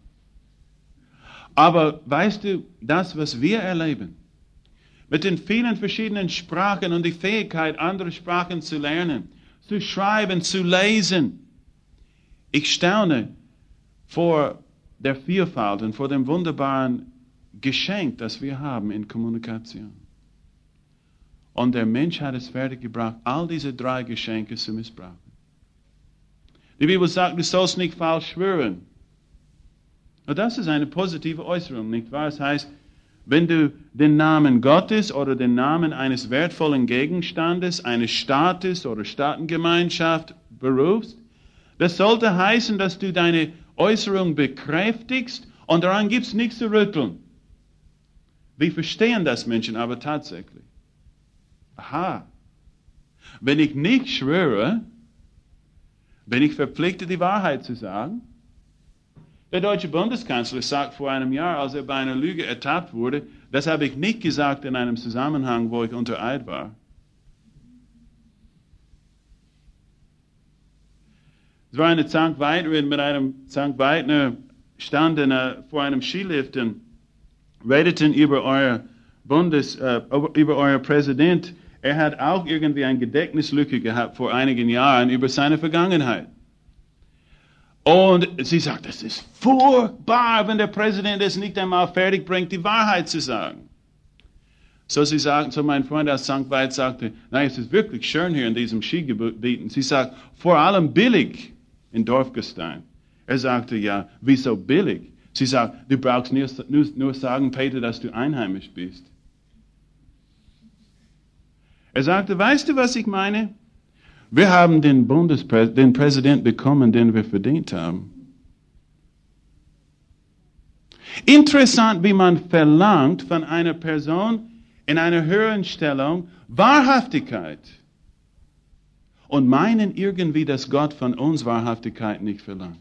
Aber weißt du, das, was wir erleben, mit den vielen verschiedenen Sprachen und die Fähigkeit, andere Sprachen zu lernen, zu schreiben, zu lesen, ich staune vor der Vielfalt und vor dem wunderbaren Geschenk, das wir haben in Kommunikation. Und der Mensch hat es fertiggebracht, all diese 3 Geschenke zu missbrauchen. Die Bibel sagt, du sollst nicht falsch schwören. Und das ist eine positive Äußerung, nicht wahr? Es heißt, wenn du den Namen Gottes oder den Namen eines wertvollen Gegenstandes, eines Staates oder Staatengemeinschaft berufst, das sollte heißen, dass du deine Äußerung bekräftigst und daran gibt es nichts zu rütteln. Wir verstehen das Menschen aber tatsächlich. Aha, wenn ich nicht schwöre, bin ich verpflichtet, die Wahrheit zu sagen. Der deutsche Bundeskanzler sagt vor einem Jahr, als er bei einer Lüge ertappt wurde, das habe ich nicht gesagt in einem Zusammenhang, wo ich unter Eid war. Es war eine Zankweidnerin mit einem Zankweidner, standen vor einem Skilift und redeten über euer über euer Präsident. Er hat auch irgendwie eine Gedächtnislücke gehabt vor einigen Jahren über seine Vergangenheit. Und sie sagt, das ist furchtbar, wenn der Präsident es nicht einmal fertig bringt, die Wahrheit zu sagen. So mein Freund aus St. Veit sagte, nein, es ist wirklich schön hier in diesem Skigebiet. Und sie sagt, vor allem billig in Dorfgestein. Er sagte, ja, wieso billig? Sie sagt, du brauchst nur sagen, Peter, dass du einheimisch bist. Er sagte, weißt du, was ich meine? Wir haben den Präsident bekommen, den wir verdient haben. Interessant, wie man verlangt von einer Person in einer höheren Stellung Wahrhaftigkeit und meinen irgendwie, dass Gott von uns Wahrhaftigkeit nicht verlangt.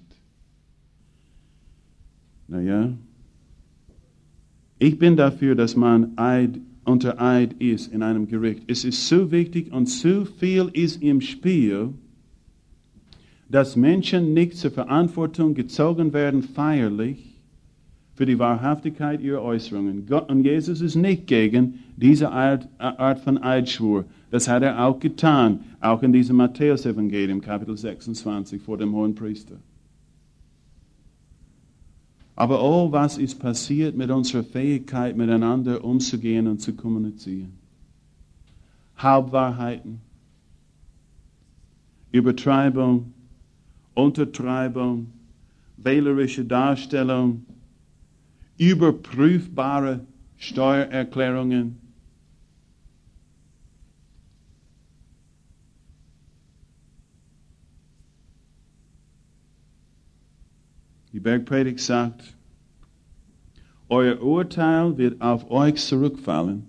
Naja, ich bin dafür, dass man unter Eid ist in einem Gericht. Es ist so wichtig und so viel ist im Spiel, dass Menschen nicht zur Verantwortung gezogen werden, feierlich, für die Wahrhaftigkeit ihrer Äußerungen. Gott und Jesus ist nicht gegen diese Art von Eidschwur. Das hat er auch getan, auch in diesem Matthäus-Evangelium, Kapitel 26, vor dem Hohenpriester. Aber oh, was ist passiert mit unserer Fähigkeit, miteinander umzugehen und zu kommunizieren? Halbwahrheiten, Übertreibung, Untertreibung, wählerische Darstellung, überprüfbare Steuererklärungen. Die Bergpredigt sagt, euer Urteil wird auf euch zurückfallen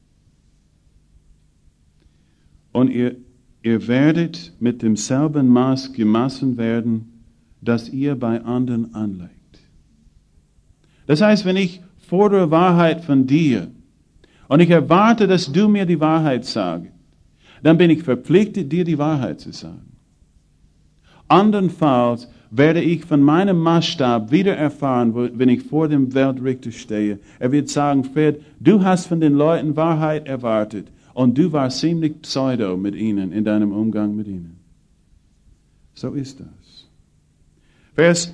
und ihr werdet mit demselben Maß gemessen werden, das ihr bei anderen anlegt. Das heißt, wenn ich fordere Wahrheit von dir und ich erwarte, dass du mir die Wahrheit sagst, dann bin ich verpflichtet, dir die Wahrheit zu sagen. Andernfalls werde ich von meinem Maßstab wieder erfahren, wenn ich vor dem Weltrichter stehe. Er wird sagen, Fred, du hast von den Leuten Wahrheit erwartet und du warst ziemlich pseudo mit ihnen in deinem Umgang mit ihnen. So ist das. Vers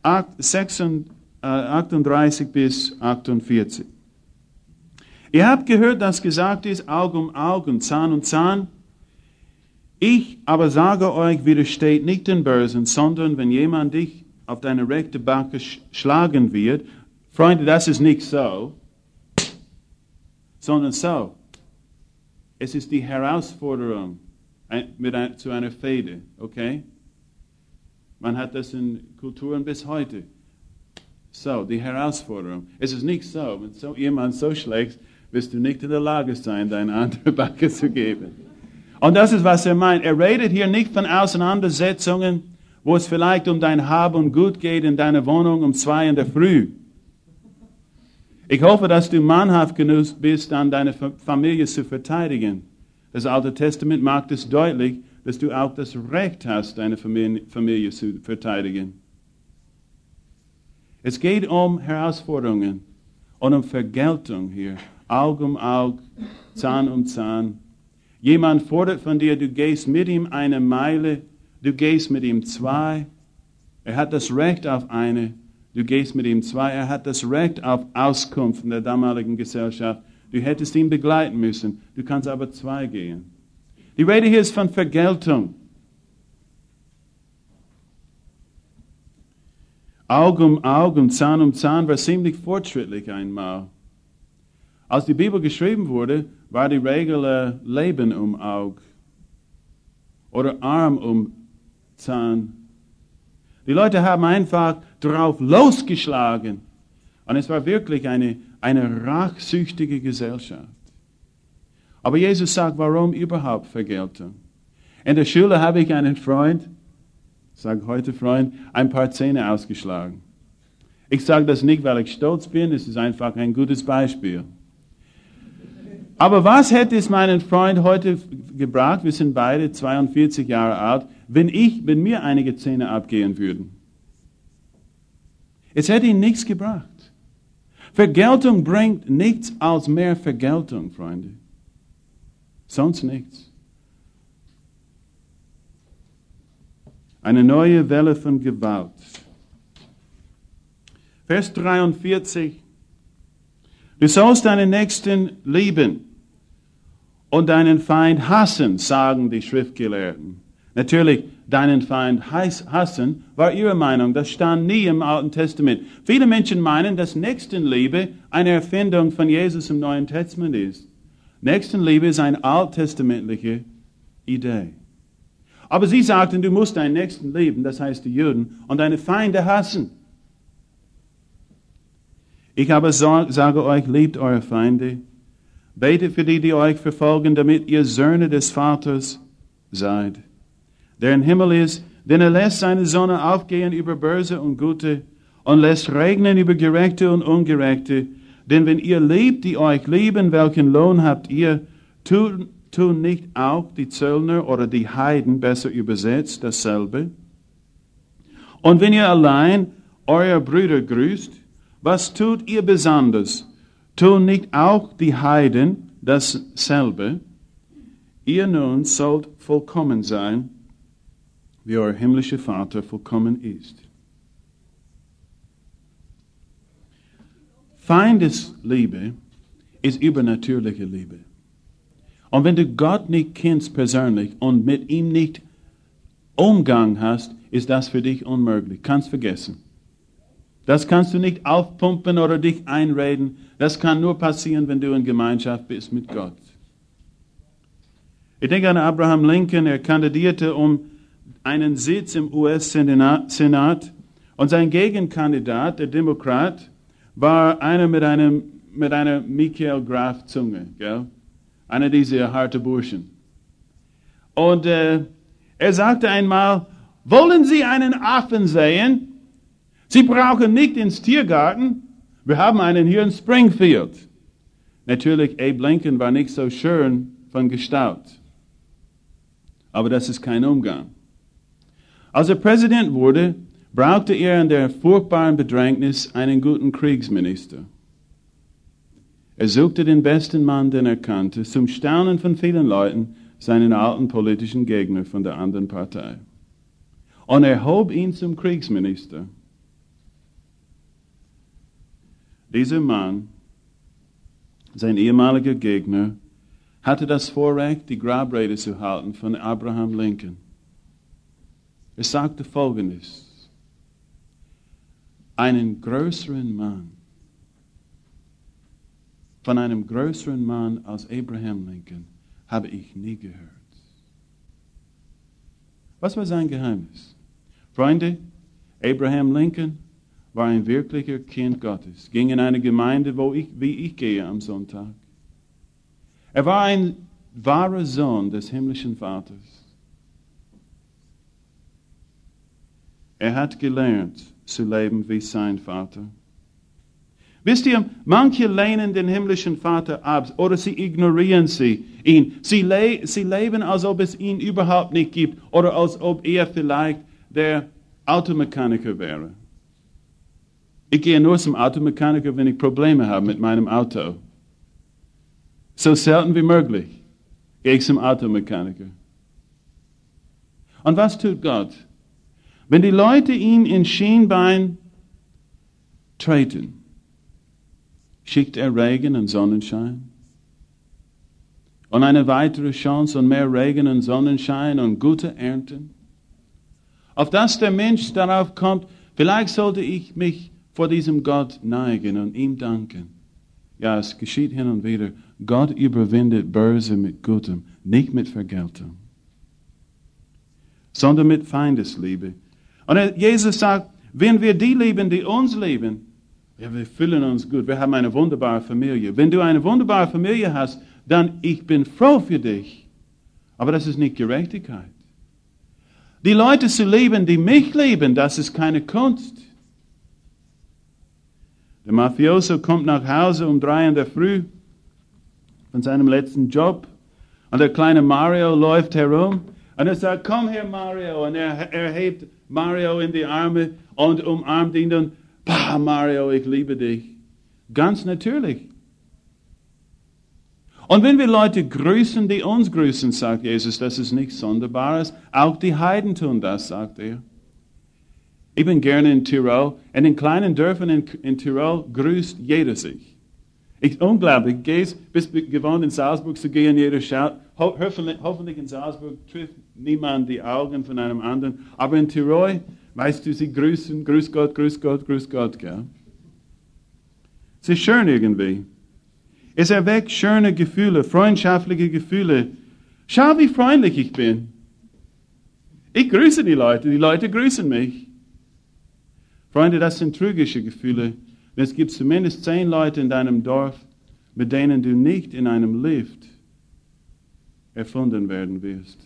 38 bis 48. Ihr habt gehört, dass gesagt ist, Auge um Auge und Zahn um Zahn. Ich aber sage euch, widersteht nicht den Bösen, sondern wenn jemand dich auf deine rechte Backe schlagen wird, Freunde, das ist nicht so, sondern so. Es ist die Herausforderung zu einer Fehde, okay? Man hat das in Kulturen bis heute. So, die Herausforderung. Es ist nicht so, wenn jemand so schlägt, wirst du nicht in der Lage sein, deine andere Backe zu geben. Und das ist, was er meint. Er redet hier nicht von Auseinandersetzungen, wo es vielleicht um dein Hab und Gut geht in deiner Wohnung um 2 in der Früh. Ich hoffe, dass du mannhaft genug bist, dann deine Familie zu verteidigen. Das Alte Testament macht es deutlich, dass du auch das Recht hast, deine Familie zu verteidigen. Es geht um Herausforderungen und um Vergeltung hier. Aug um Aug, Zahn um Zahn. Jemand fordert von dir, du gehst mit ihm 1 Meile, du gehst mit ihm 2. Er hat das Recht auf eine, du gehst mit ihm 2. Er hat das Recht auf Auskunft in der damaligen Gesellschaft. Du hättest ihn begleiten müssen, du kannst aber 2 gehen. Die Rede hier ist von Vergeltung. Aug um Aug und Zahn um Zahn war ziemlich fortschrittlich einmal. Als die Bibel geschrieben wurde, war die Regel Leben um Aug oder Arm um Zahn. Die Leute haben einfach drauf losgeschlagen. Und es war wirklich eine rachsüchtige Gesellschaft. Aber Jesus sagt, warum überhaupt Vergeltung? In der Schule habe ich einen Freund, ich sage heute Freund, ein paar Zähne ausgeschlagen. Ich sage das nicht, weil ich stolz bin, es ist einfach ein gutes Beispiel. Aber was hätte es meinen Freund heute gebracht, wir sind beide 42 Jahre alt, wenn mir einige Zähne abgehen würden? Es hätte ihn nichts gebracht. Vergeltung bringt nichts als mehr Vergeltung, Freunde. Sonst nichts. Eine neue Welle von Gewalt. Vers 43. Du sollst deinen Nächsten lieben und deinen Feind hassen, sagen die Schriftgelehrten. Natürlich, deinen Feind hassen war ihre Meinung. Das stand nie im Alten Testament. Viele Menschen meinen, dass Nächstenliebe eine Erfindung von Jesus im Neuen Testament ist. Nächstenliebe ist eine alttestamentliche Idee. Aber sie sagten, du musst deinen Nächsten lieben, das heißt die Juden, und deine Feinde hassen. Ich aber sage euch, liebt eure Feinde, betet für die, die euch verfolgen, damit ihr Söhne des Vaters seid, der im Himmel ist, denn er lässt seine Sonne aufgehen über Böse und Gute und lässt regnen über Gerechte und Ungerechte. Denn wenn ihr liebt, die euch lieben, welchen Lohn habt ihr? Tun nicht auch die Zöllner oder die Heiden, besser übersetzt, dasselbe? Und wenn ihr allein euer Brüder grüßt, was tut ihr besonders? Tun nicht auch die Heiden dasselbe? Ihr nun sollt vollkommen sein, wie euer himmlischer Vater vollkommen ist. Feindesliebe ist übernatürliche Liebe. Und wenn du Gott nicht kennst persönlich und mit ihm nicht Umgang hast, ist das für dich unmöglich. Kannst vergessen. Das kannst du nicht aufpumpen oder dich einreden. Das kann nur passieren, wenn du in Gemeinschaft bist mit Gott. Ich denke an Abraham Lincoln. Er kandidierte um einen Sitz im US-Senat und sein Gegenkandidat, der Demokrat, war einer mit einer Michael Graf Zunge, gell? Einer dieser harten Burschen. Und er sagte einmal, wollen Sie einen Affen sehen? Sie brauchen nicht ins Tiergarten. Wir haben einen hier in Springfield. Natürlich, Abe Lincoln war nicht so schön von Gestalt. Aber das ist kein Umgang. Als er Präsident wurde, brauchte er in der furchtbaren Bedrängnis einen guten Kriegsminister. Er suchte den besten Mann, den er kannte, zum Staunen von vielen Leuten, seinen alten politischen Gegner von der anderen Partei. Und er hob ihn zum Kriegsminister. Dieser Mann, sein ehemaliger Gegner, hatte das Vorrecht, die Grabrede zu halten von Abraham Lincoln. Er sagte Folgendes: Einen größeren Mann, von einem größeren Mann als Abraham Lincoln habe ich nie gehört. Was war sein Geheimnis? Freunde, Abraham Lincoln war ein wirklicher Kind Gottes, ging in eine Gemeinde, wie ich gehe am Sonntag. Er war ein wahrer Sohn des himmlischen Vaters. Er hat gelernt zu leben wie sein Vater. Wisst ihr, manche lehnen den himmlischen Vater ab oder sie ignorieren ihn. Sie leben, als ob es ihn überhaupt nicht gibt oder als ob er vielleicht der Automechaniker wäre. Ich gehe nur zum Automechaniker, wenn ich Probleme habe mit meinem Auto. So selten wie möglich gehe ich zum Automechaniker. Und was tut Gott? Wenn die Leute ihn in Schienbein treten, schickt er Regen und Sonnenschein. Und eine weitere Chance und mehr Regen und Sonnenschein und gute Ernten. Auf dass der Mensch darauf kommt, vielleicht sollte ich mich vor diesem Gott neigen und ihm danken. Ja, es geschieht hin und wieder. Gott überwindet Böse mit Gutem, nicht mit Vergeltung, sondern mit Feindesliebe. Und Jesus sagt, wenn wir die lieben, die uns lieben, ja, wir fühlen uns gut, wir haben eine wunderbare Familie. Wenn du eine wunderbare Familie hast, dann ich bin froh für dich. Aber das ist nicht Gerechtigkeit. Die Leute zu lieben, die mich lieben, das ist keine Kunst. Der Mafioso kommt nach Hause um 3 in der Früh von seinem letzten Job und der kleine Mario läuft herum und er sagt, komm her Mario, und er hebt Mario in die Arme und umarmt ihn und, bah Mario, ich liebe dich. Ganz natürlich. Und wenn wir Leute grüßen, die uns grüßen, sagt Jesus, das ist nichts Sonderbares. Auch die Heiden tun das, sagt er. Ich bin gerne in Tirol. In den kleinen Dörfern in Tirol grüßt jeder sich. Unglaublich. Bist gewohnt in Salzburg zu gehen, jeder schaut. Hoffentlich in Salzburg trifft niemand die Augen von einem anderen. Aber in Tirol, weißt du, sie grüßen, grüß Gott, grüß Gott, grüß Gott, gell? Es ist schön irgendwie. Es erweckt schöne Gefühle, freundschaftliche Gefühle. Schau, wie freundlich ich bin. Ich grüße die Leute grüßen mich. Freunde, das sind trügerische Gefühle. Es gibt zumindest 10 Leute in deinem Dorf, mit denen du nicht in einem Lift gefunden werden wirst.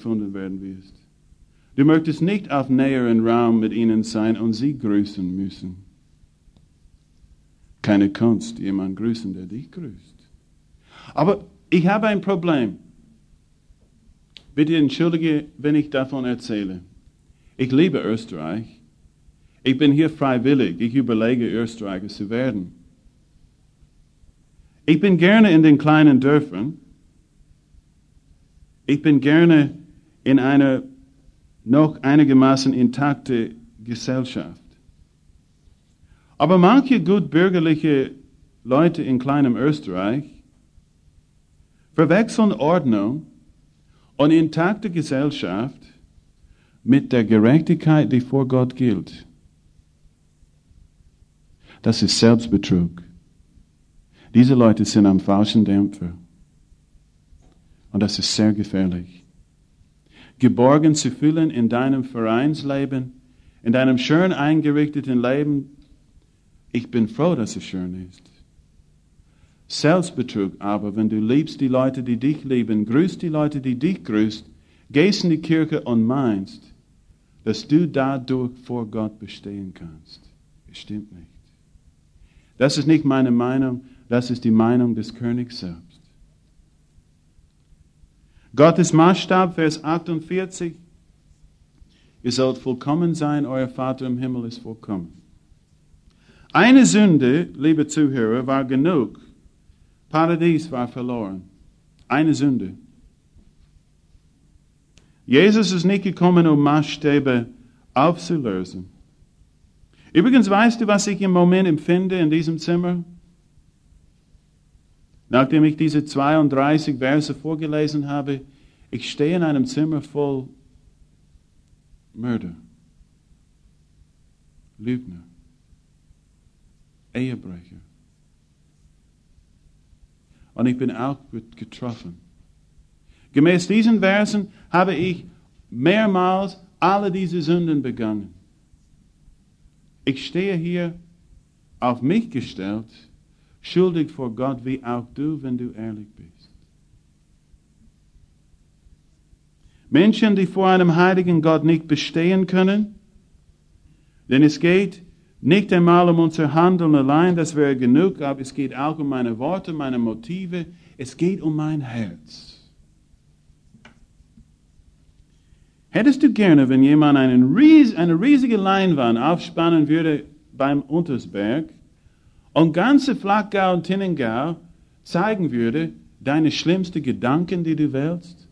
Du möchtest nicht auf näheren Raum mit ihnen sein und sie grüßen müssen. Keine Kunst, jemand grüßen, der dich grüßt. Aber ich habe ein Problem. Bitte entschuldige, wenn ich davon erzähle. Ich liebe Österreich. Ich bin hier freiwillig. Ich überlege, Österreicher zu werden. Ich bin gerne in den kleinen Dörfern. Ich bin gerne in einer noch einigermaßen intakte Gesellschaft. Aber manche gut bürgerliche Leute in kleinem Österreich verwechseln Ordnung und intakte Gesellschaft mit der Gerechtigkeit, die vor Gott gilt. Das ist Selbstbetrug. Diese Leute sind am falschen Dämpfer. Und das ist sehr gefährlich. Geborgen zu fühlen in deinem Vereinsleben, in deinem schön eingerichteten Leben. Ich bin froh, dass es schön ist. Selbstbetrug aber, wenn du liebst die Leute, die dich lieben, grüßt die Leute, die dich grüßt, gehst in die Kirche und meinst, dass du dadurch vor Gott bestehen kannst. Es stimmt nicht. Das ist nicht meine Meinung, das ist die Meinung des Königs selbst. Gottes Maßstab, Vers 48. Ihr sollt vollkommen sein, euer Vater im Himmel ist vollkommen. Eine Sünde, liebe Zuhörer, war genug. Paradies war verloren. Eine Sünde. Jesus ist nicht gekommen, um Maßstäbe aufzulösen. Übrigens, weißt du, was ich im Moment empfinde in diesem Zimmer? Nachdem ich diese 32 Verse vorgelesen habe, ich stehe in einem Zimmer voll Mörder, Lügner, Ehebrecher. Und ich bin auch getroffen. Gemäß diesen Versen habe ich mehrmals alle diese Sünden begangen. Ich stehe hier auf mich gestellt, schuldig vor Gott, wie auch du, wenn du ehrlich bist. Menschen, die vor einem heiligen Gott nicht bestehen können, denn es geht Nicht einmal um unser Handeln allein, das wäre genug, aber es geht auch um meine Worte, meine Motive. Es geht um mein Herz. Hättest du gerne, wenn jemand eine riesige Leinwand aufspannen würde beim Untersberg und ganze Flachgau und Tinnengau zeigen würde, deine schlimmsten Gedanken, die du wählst?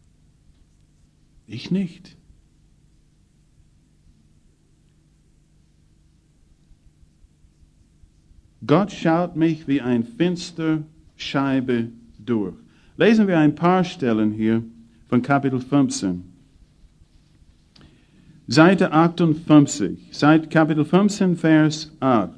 Ich nicht. Gott schaut mich wie eine Fensterscheibe durch. Lesen wir ein paar Stellen hier von Kapitel 15. Seite 58, seit Kapitel 15, Vers 8.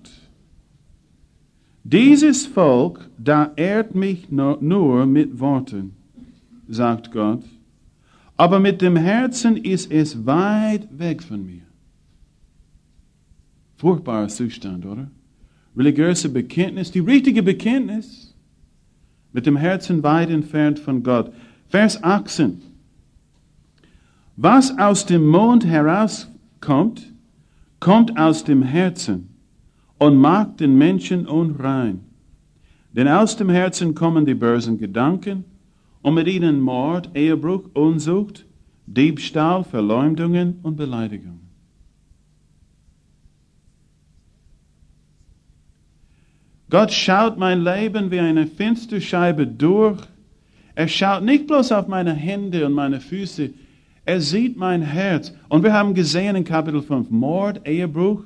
Dieses Volk, da ehrt mich nur mit Worten, sagt Gott, aber mit dem Herzen ist es weit weg von mir. Furchtbarer Zustand, oder? Religiöse Bekenntnis, die richtige Bekenntnis, mit dem Herzen weit entfernt von Gott. Vers 18. Was aus dem Mund herauskommt, kommt aus dem Herzen und macht den Menschen unrein. Denn aus dem Herzen kommen die bösen Gedanken und mit ihnen Mord, Ehebruch, Unzucht, Diebstahl, Verleumdungen und Beleidigungen. Gott schaut mein Leben wie eine Fensterscheibe durch. Er schaut nicht bloß auf meine Hände und meine Füße, er sieht mein Herz. Und wir haben gesehen in Kapitel 5, Mord, Ehebruch,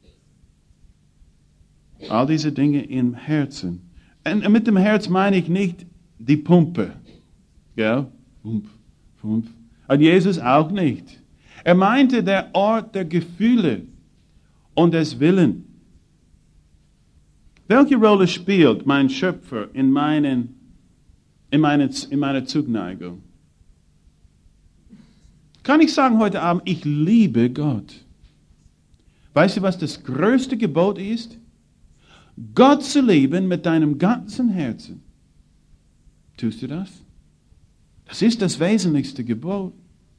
all diese Dinge im Herzen. Und mit dem Herz meine ich nicht die Pumpe. Gell? Pump, pump. Und Jesus auch nicht. Er meinte der Ort der Gefühle und des Willens. Welche Rolle spielt mein Schöpfer in meiner Zugneigung? Kann ich sagen heute Abend, ich liebe Gott. Weißt du, was das größte Gebot ist? Gott zu lieben mit deinem ganzen Herzen. Tust du das? Das ist das wesentlichste Gebot.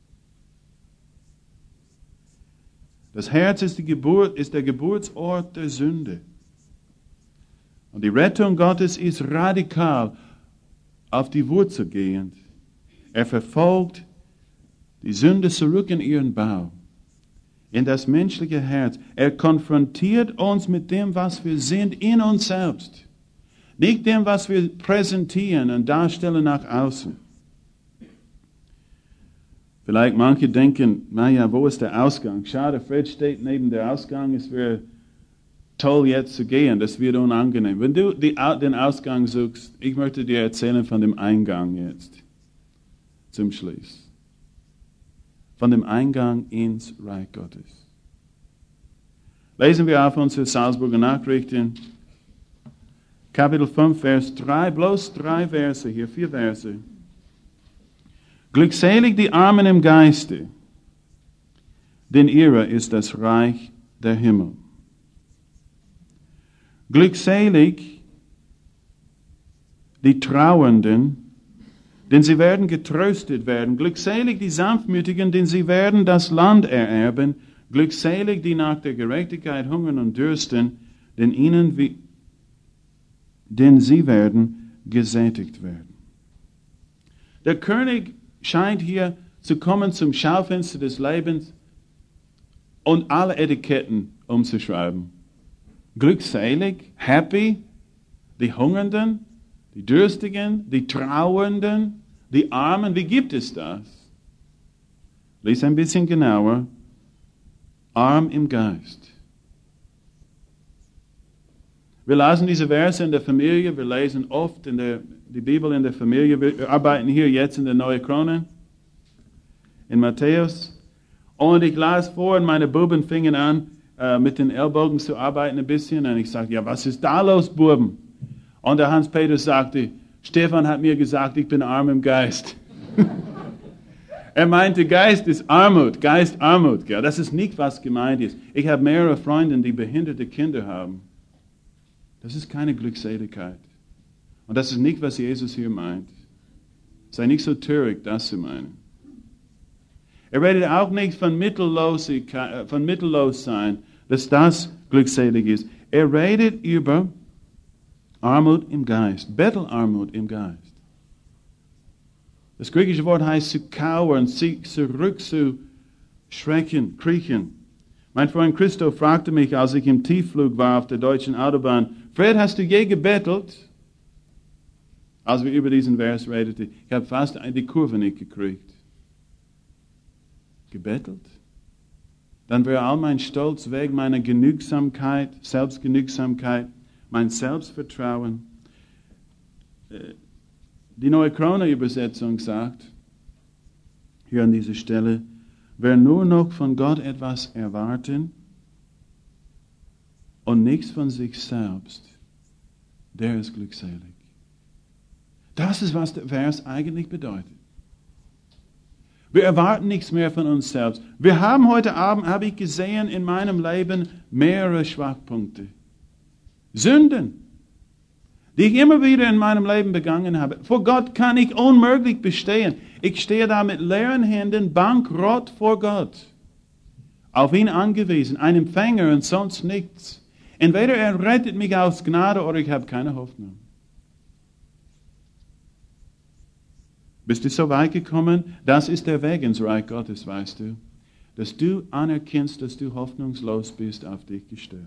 Das Herz ist der Geburtsort der Sünde. Und die Rettung Gottes ist radikal auf die Wurzel gehend. Er verfolgt die Sünde zurück in ihren Bau, in das menschliche Herz. Er konfrontiert uns mit dem, was wir sind, in uns selbst. Nicht dem, was wir präsentieren und darstellen nach außen. Vielleicht manche denken, naja, wo ist der Ausgang? Schade, Fred steht neben der Ausgang, es wäre toll jetzt zu gehen, das wird unangenehm. Wenn du den Ausgang suchst, ich möchte dir erzählen von dem Eingang jetzt, zum Schluss. Von dem Eingang ins Reich Gottes. Lesen wir auf unsere Salzburger Nachrichten, Kapitel 5, Vers 3, bloß 3 Verse, hier 4 Verse. Glückselig die Armen im Geiste, denn ihrer ist das Reich der Himmel. Glückselig die Trauernden, denn sie werden getröstet werden. Glückselig die Sanftmütigen, denn sie werden das Land ererben. Glückselig die nach der Gerechtigkeit hungern und dürsten, denn sie werden gesättigt werden. Der König scheint hier zu kommen zum Schaufenster des Lebens und alle Etiketten umzuschreiben. Glückselig, happy, die Hungernden, die Dürstigen, die Trauernden, die Armen. Wie gibt es das? Lies ein bisschen genauer. Arm im Geist. Wir lesen diese Verse in der Familie, wir lesen oft die Bibel in der Familie. Wir arbeiten hier jetzt in der Neue Krone, in Matthäus. Und ich las vor und meine Buben fingen an, mit den Ellbogen zu arbeiten ein bisschen. Und ich sagte, ja, was ist da los, Buben? Und der Hans-Peter sagte, Stefan hat mir gesagt, ich bin arm im Geist. Er meinte, Geist ist Armut, Geist Armut. Gell? Das ist nicht, was gemeint ist. Ich habe mehrere Freunde, die behinderte Kinder haben. Das ist keine Glückseligkeit. Und das ist nicht, was Jesus hier meint. Sei nicht so töricht, das zu meinen. Er redet auch nicht von mittellos sein, dass das glückselig ist. Er redet über Armut im Geist, Bettelarmut im Geist. Das griechische Wort heißt zu kauern, sich zurückzuschrecken, kriechen. Mein Freund Christo fragte mich, als ich im Tiefflug war auf der deutschen Autobahn, Fred, hast du je gebettelt? Als wir über diesen Vers redeten, ich habe fast die Kurve nicht gekriegt. Gebettelt? Dann wäre all mein Stolz weg, meine Genügsamkeit, Selbstgenügsamkeit, mein Selbstvertrauen. Die Neue Krone-Übersetzung sagt, hier an dieser Stelle, wer nur noch von Gott etwas erwarten und nichts von sich selbst, der ist glückselig. Das ist, was der Vers eigentlich bedeutet. Wir erwarten nichts mehr von uns selbst. Wir haben heute Abend, habe ich gesehen, in meinem Leben mehrere Schwachpunkte. Sünden, die ich immer wieder in meinem Leben begangen habe. Vor Gott kann ich unmöglich bestehen. Ich stehe da mit leeren Händen, bankrott vor Gott. Auf ihn angewiesen, ein Empfänger und sonst nichts. Entweder er rettet mich aus Gnade oder ich habe keine Hoffnung. Bist du so weit gekommen? Das ist der Weg ins Reich Gottes, weißt du. Dass du anerkennst, dass du hoffnungslos bist, auf dich gestellt.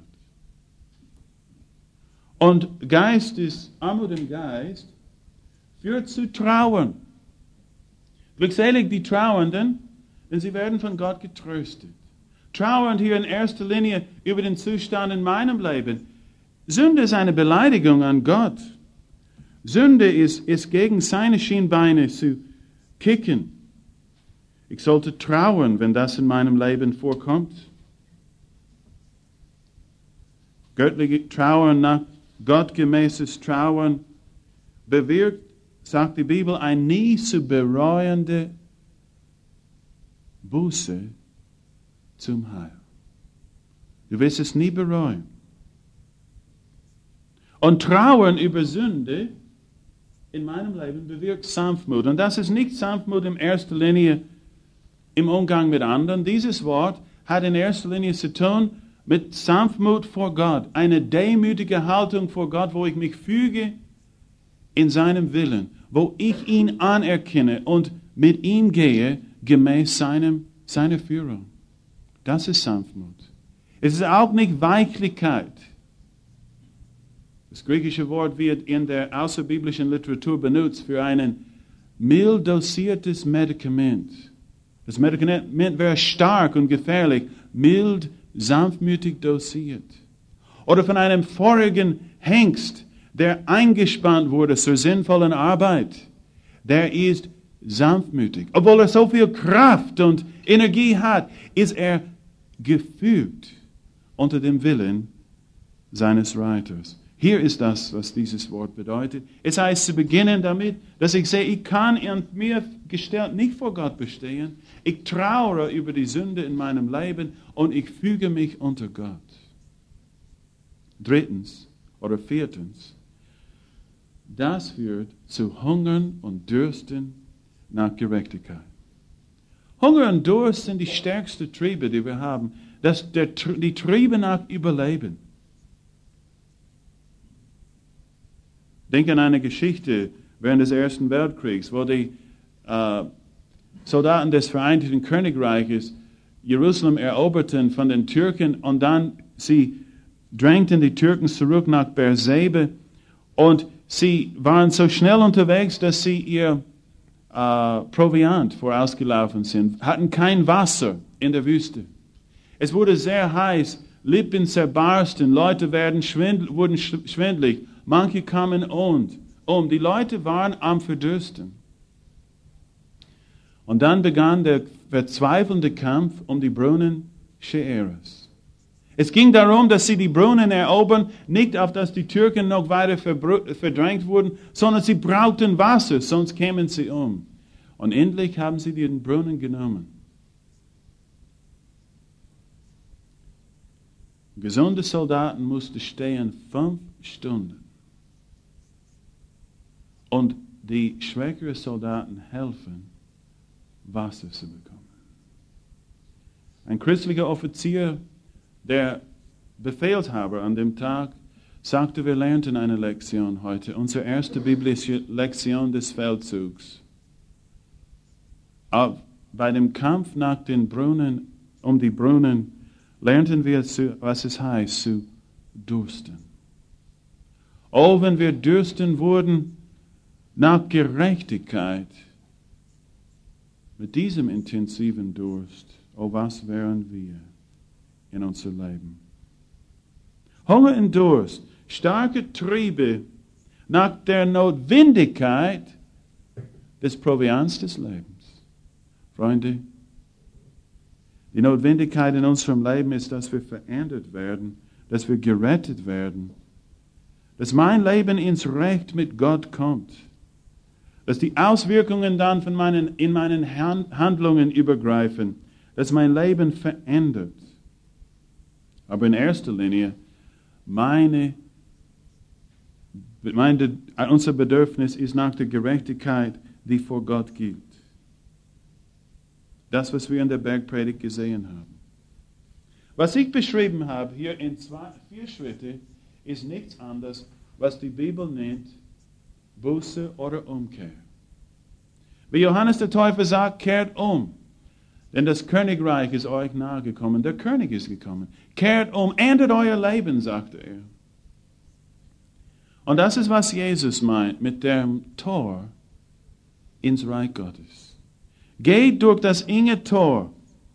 Und Armut im Geist führt zu Trauern. Glückselig die Trauernden, denn sie werden von Gott getröstet. Trauernd hier in erster Linie über den Zustand in meinem Leben. Sünde ist eine Beleidigung an Gott. Sünde ist gegen seine Schienbeine zu kicken. Ich sollte trauern, wenn das in meinem Leben vorkommt. Göttliche Trauern, nach gottgemäßes Trauern bewirkt, sagt die Bibel, ein nie zu bereuende Buße zum Heil. Du wirst es nie bereuen. Und Trauern über Sünde in meinem Leben bewirkt Sanftmut. Und das ist nicht Sanftmut in erster Linie im Umgang mit anderen. Dieses Wort hat in erster Linie zu tun mit Sanftmut vor Gott. Eine demütige Haltung vor Gott, wo ich mich füge in seinem Willen. Wo ich ihn anerkenne und mit ihm gehe, gemäß seiner Führung. Das ist Sanftmut. Es ist auch nicht Weichlichkeit. Das griechische Wort wird in der außerbiblischen Literatur benutzt für ein mild dosiertes Medikament. Das Medikament wäre stark und gefährlich, mild, sanftmütig dosiert. Oder von einem feurigen Hengst, der eingespannt wurde zur sinnvollen Arbeit. Der ist sanftmütig. Obwohl er so viel Kraft und Energie hat, ist er gefügt unter dem Willen seines Reiters. Hier ist das, was dieses Wort bedeutet. Es heißt zu beginnen damit, dass ich sehe, ich kann in mir gestellt nicht vor Gott bestehen. Ich trauere über die Sünde in meinem Leben und ich füge mich unter Gott. Drittens oder viertens, das führt zu Hungern und Dürsten nach Gerechtigkeit. Hunger und Durst sind die stärksten Triebe, die wir haben. Die Triebe nach Überleben. Denk an eine Geschichte während des Ersten Weltkriegs, wo die Soldaten des Vereinigten Königreiches Jerusalem eroberten von den Türken und dann sie drängten die Türken zurück nach Bersebe und sie waren so schnell unterwegs, dass sie ihr Proviant vorausgelaufen sind, hatten kein Wasser in der Wüste. Es wurde sehr heiß, Lippen zerbarsten, Leute wurden schwindelig, manche kamen um. Die Leute waren am Verdürsten. Und dann begann der verzweifelnde Kampf um die Brunnen Scheeres. Es ging darum, dass sie die Brunnen erobern, nicht auf dass die Türken noch weiter verdrängt wurden, sondern sie brauchten Wasser, sonst kämen sie um. Und endlich haben sie den Brunnen genommen. Gesunde Soldaten mussten stehen 5 Stunden. Und die schwächeren Soldaten helfen, Wasser zu bekommen. Ein christlicher Offizier Der Befehlshaber an dem Tag sagte, wir lernten eine Lektion heute, unsere erste biblische Lektion des Feldzugs. Bei dem Kampf nach den Brunnen, um die Brunnen, lernten wir, was es heißt, zu dursten. Oh, wenn wir dürsten würden nach Gerechtigkeit, mit diesem intensiven Durst, oh, was wären wir in unserem Leben? Hunger und Durst, starke Triebe nach der Notwendigkeit des Proviants des Lebens. Freunde, die Notwendigkeit in unserem Leben ist, dass wir verändert werden, dass wir gerettet werden, dass mein Leben ins Recht mit Gott kommt, dass die Auswirkungen dann in meinen Handlungen übergreifen, dass mein Leben verändert. Aber in erster Linie, unser Bedürfnis ist nach der Gerechtigkeit, die vor Gott gilt. Das, was wir in der Bergpredigt gesehen haben. Was ich beschrieben habe hier in 4 Schritte, ist nichts anderes, was die Bibel nennt Buße oder Umkehr. Wie Johannes der Täufer sagt, kehrt um, denn das Königreich ist euch nahegekommen. Der König ist gekommen. Kehrt um, ändert euer Leben, sagte er. Und das ist, was Jesus meint mit dem Tor ins Reich Gottes. Geht durch das enge Tor.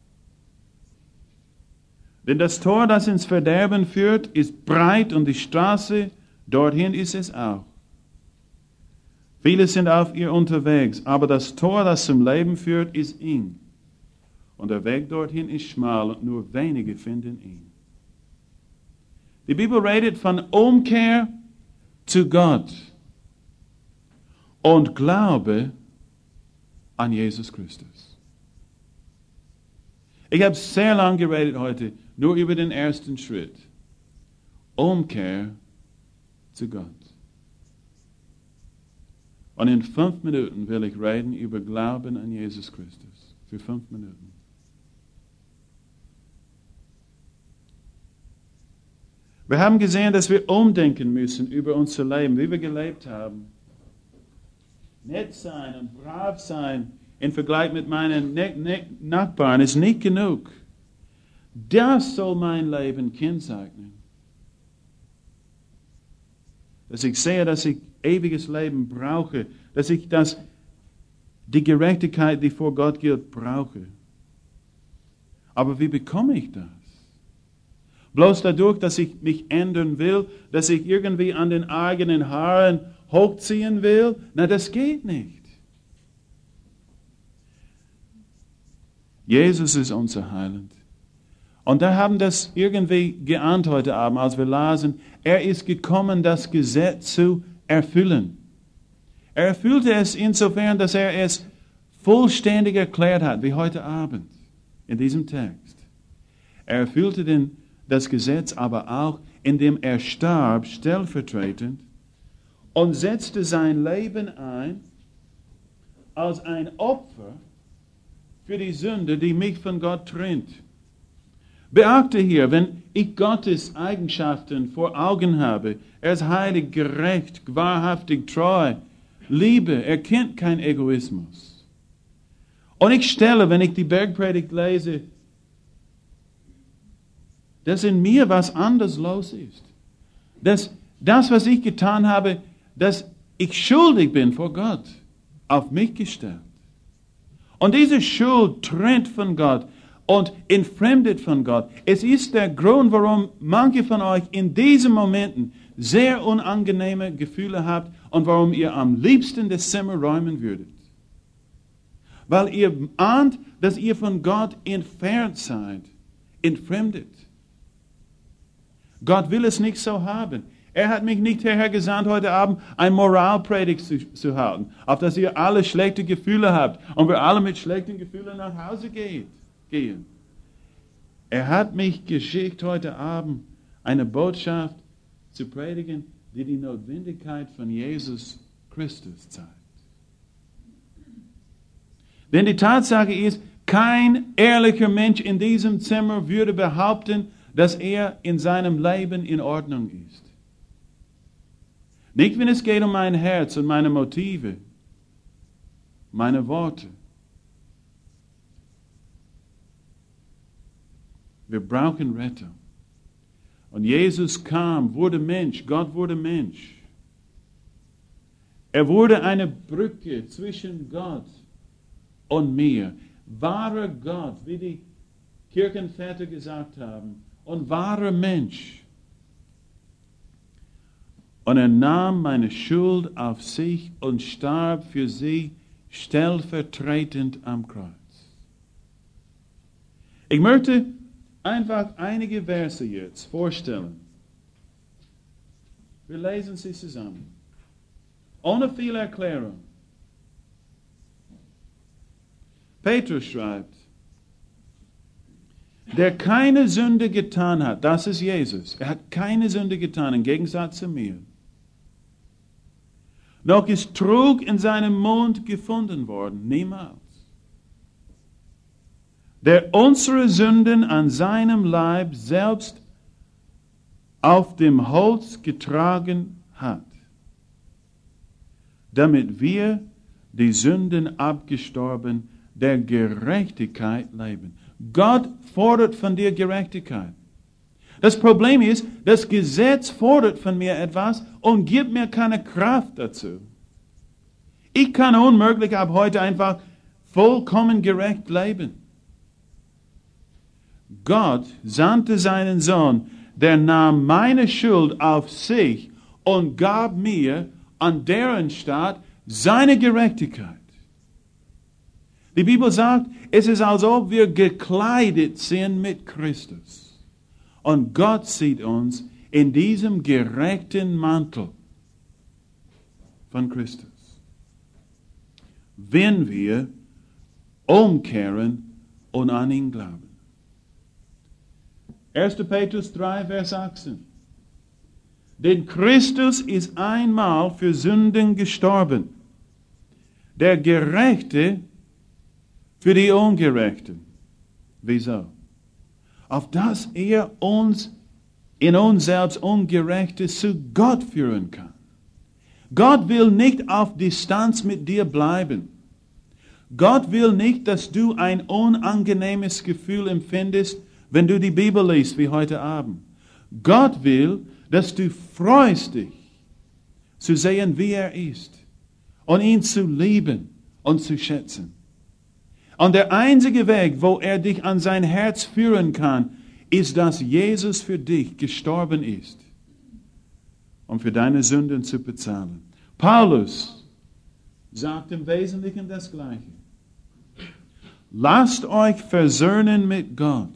Denn das Tor, das ins Verderben führt, ist breit und die Straße dorthin ist es auch. Viele sind auf ihr unterwegs, aber das Tor, das zum Leben führt, ist eng. Und der Weg dorthin ist schmal und nur wenige finden ihn. Die Bibel redet von Umkehr zu Gott und Glaube an Jesus Christus. Ich habe sehr lange geredet heute, nur über den ersten Schritt. Umkehr zu Gott. Und in 5 Minuten will ich reden über Glauben an Jesus Christus. Für 5 Minuten. Wir haben gesehen, dass wir umdenken müssen über unser Leben, wie wir gelebt haben. Nett sein und brav sein im Vergleich mit meinen Nachbarn ist nicht genug. Das soll mein Leben kennzeichnen. Dass ich sehe, dass ich ewiges Leben brauche, dass ich die Gerechtigkeit, die vor Gott gilt, brauche. Aber wie bekomme ich das? Bloß dadurch, dass ich mich ändern will, dass ich irgendwie an den eigenen Haaren hochziehen will? Na, das geht nicht. Jesus ist unser Heiland. Und wir haben das irgendwie geahnt heute Abend, als wir lasen. Er ist gekommen, das Gesetz zu erfüllen. Er erfüllte es insofern, dass er es vollständig erklärt hat, wie heute Abend in diesem Text. Er erfüllte das Gesetz aber auch, indem er starb, stellvertretend, und setzte sein Leben ein als ein Opfer für die Sünde, die mich von Gott trennt. Beachte hier, wenn ich Gottes Eigenschaften vor Augen habe, er ist heilig, gerecht, wahrhaftig, treu, Liebe, er kennt keinen Egoismus. Und ich stelle, wenn ich die Bergpredigt lese, dass in mir was anderes los ist. Dass das, was ich getan habe, dass ich schuldig bin vor Gott, auf mich gestellt. Und diese Schuld trennt von Gott und entfremdet von Gott. Es ist der Grund, warum manche von euch in diesen Momenten sehr unangenehme Gefühle habt und warum ihr am liebsten das Zimmer räumen würdet. Weil ihr ahnt, dass ihr von Gott entfernt seid, entfremdet. Gott will es nicht so haben. Er hat mich nicht hierher gesandt, heute Abend ein Moralpredigt zu halten, auf dass ihr alle schlechte Gefühle habt und wir alle mit schlechten Gefühlen nach Hause gehen. Er hat mich geschickt, heute Abend eine Botschaft zu predigen, die die Notwendigkeit von Jesus Christus zeigt. Denn die Tatsache ist, kein ehrlicher Mensch in diesem Zimmer würde behaupten, dass er in seinem Leben in Ordnung ist. Nicht, wenn es geht um mein Herz und meine Motive, meine Worte. Wir brauchen Rettung. Und Jesus kam, wurde Mensch, Gott wurde Mensch. Er wurde eine Brücke zwischen Gott und mir. Wahrer Gott, wie die Kirchenväter gesagt haben, und wahrer Mensch. Und er nahm meine Schuld auf sich und starb für sie stellvertretend am Kreuz. Ich möchte einfach einige Verse jetzt vorstellen. Wir lesen sie zusammen. Ohne viel Erklärung. Petrus schreibt, der keine Sünde getan hat, das ist Jesus. Er hat keine Sünde getan, im Gegensatz zu mir. Noch ist Trug in seinem Mund gefunden worden, niemals. Der unsere Sünden an seinem Leib selbst auf dem Holz getragen hat, damit wir die Sünden abgestorben der Gerechtigkeit leben. Gott fordert von dir Gerechtigkeit. Das Problem ist, das Gesetz fordert von mir etwas und gibt mir keine Kraft dazu. Ich kann unmöglich ab heute einfach vollkommen gerecht leben. Gott sandte seinen Sohn, der nahm meine Schuld auf sich und gab mir an deren Statt seine Gerechtigkeit. Die Bibel sagt, es ist, als ob wir gekleidet sind mit Christus. Und Gott sieht uns in diesem gerechten Mantel von Christus. Wenn wir umkehren und an ihn glauben. 1. Petrus 3, Vers 18. Denn Christus ist einmal für Sünden gestorben. Der Gerechte für die Ungerechten. Wieso? Auf dass er uns in uns selbst Ungerechte zu Gott führen kann. Gott will nicht auf Distanz mit dir bleiben. Gott will nicht, dass du ein unangenehmes Gefühl empfindest, wenn du die Bibel liest, wie heute Abend. Gott will, dass du freust dich, zu sehen, wie er ist, und ihn zu lieben und zu schätzen. Und der einzige Weg, wo er dich an sein Herz führen kann, ist, dass Jesus für dich gestorben ist, um für deine Sünden zu bezahlen. Paulus sagt im Wesentlichen das Gleiche. Lasst euch versöhnen mit Gott.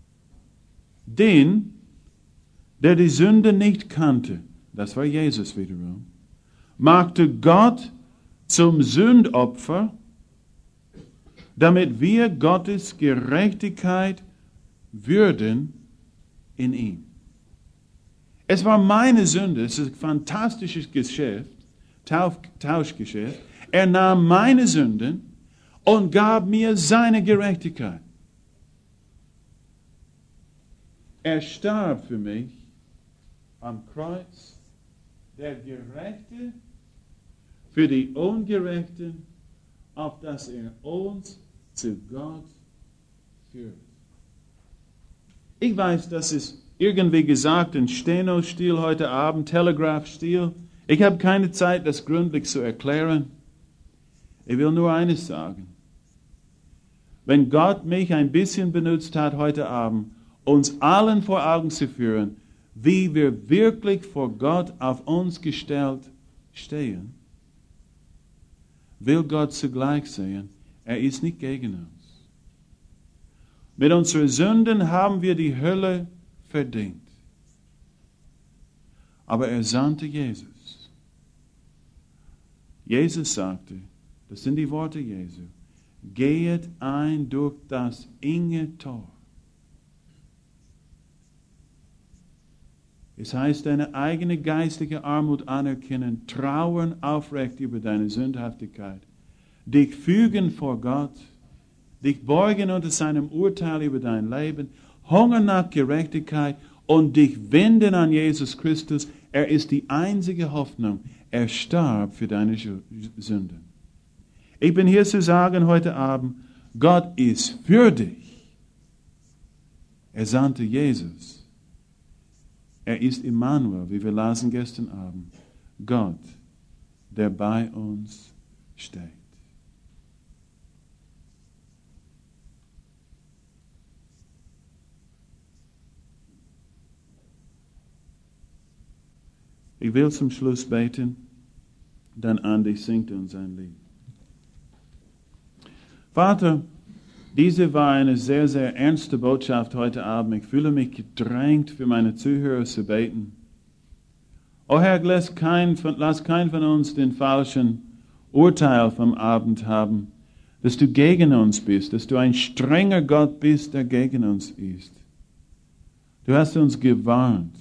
Den, der die Sünde nicht kannte, das war Jesus wiederum, machte Gott zum Sündopfer, damit wir Gottes Gerechtigkeit würden in ihm. Es war meine Sünde, es ist ein fantastisches Geschäft, Tauschgeschäft. Er nahm meine Sünden und gab mir seine Gerechtigkeit. Er starb für mich am Kreuz, der Gerechte für die Ungerechten, auf dass er uns zu Gott führt. Ich weiß, das ist irgendwie gesagt in Steno-Stil heute Abend, Telegraph-Stil. Ich habe keine Zeit, das gründlich zu erklären. Ich will nur eines sagen. Wenn Gott mich ein bisschen benutzt hat heute Abend, uns allen vor Augen zu führen, wie wir wirklich vor Gott auf uns gestellt stehen, will Gott zugleich sehen, er ist nicht gegen uns. Mit unseren Sünden haben wir die Hölle verdient. Aber er sandte Jesus. Jesus sagte, das sind die Worte Jesu, geht ein durch das enge Tor. Es heißt, deine eigene geistige Armut anerkennen, trauern aufrecht über deine Sündhaftigkeit, dich fügen vor Gott, dich beugen unter seinem Urteil über dein Leben, Hunger nach Gerechtigkeit und dich wenden an Jesus Christus. Er ist die einzige Hoffnung. Er starb für deine Sünden. Ich bin hier zu sagen heute Abend, Gott ist für dich. Er sandte Jesus. Er ist Immanuel, wie wir lasen gestern Abend. Gott, der bei uns steht. Ich will zum Schluss beten, dann Andi singt uns ein Lied. Vater, diese war eine sehr, sehr ernste Botschaft heute Abend. Ich fühle mich gedrängt, für meine Zuhörer zu beten. O Herr, lass keinen von uns den falschen Urteil vom Abend haben, dass du gegen uns bist, dass du ein strenger Gott bist, der gegen uns ist. Du hast uns gewarnt.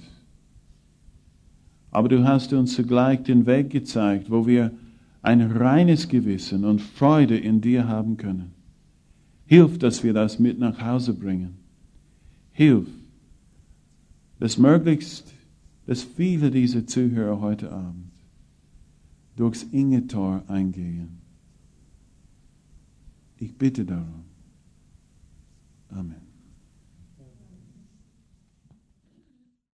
Aber du hast uns zugleich den Weg gezeigt, wo wir ein reines Gewissen und Freude in dir haben können. Hilf, dass wir das mit nach Hause bringen. Hilf, dass viele dieser Zuhörer heute Abend durchs enge Tor eingehen. Ich bitte darum. Amen.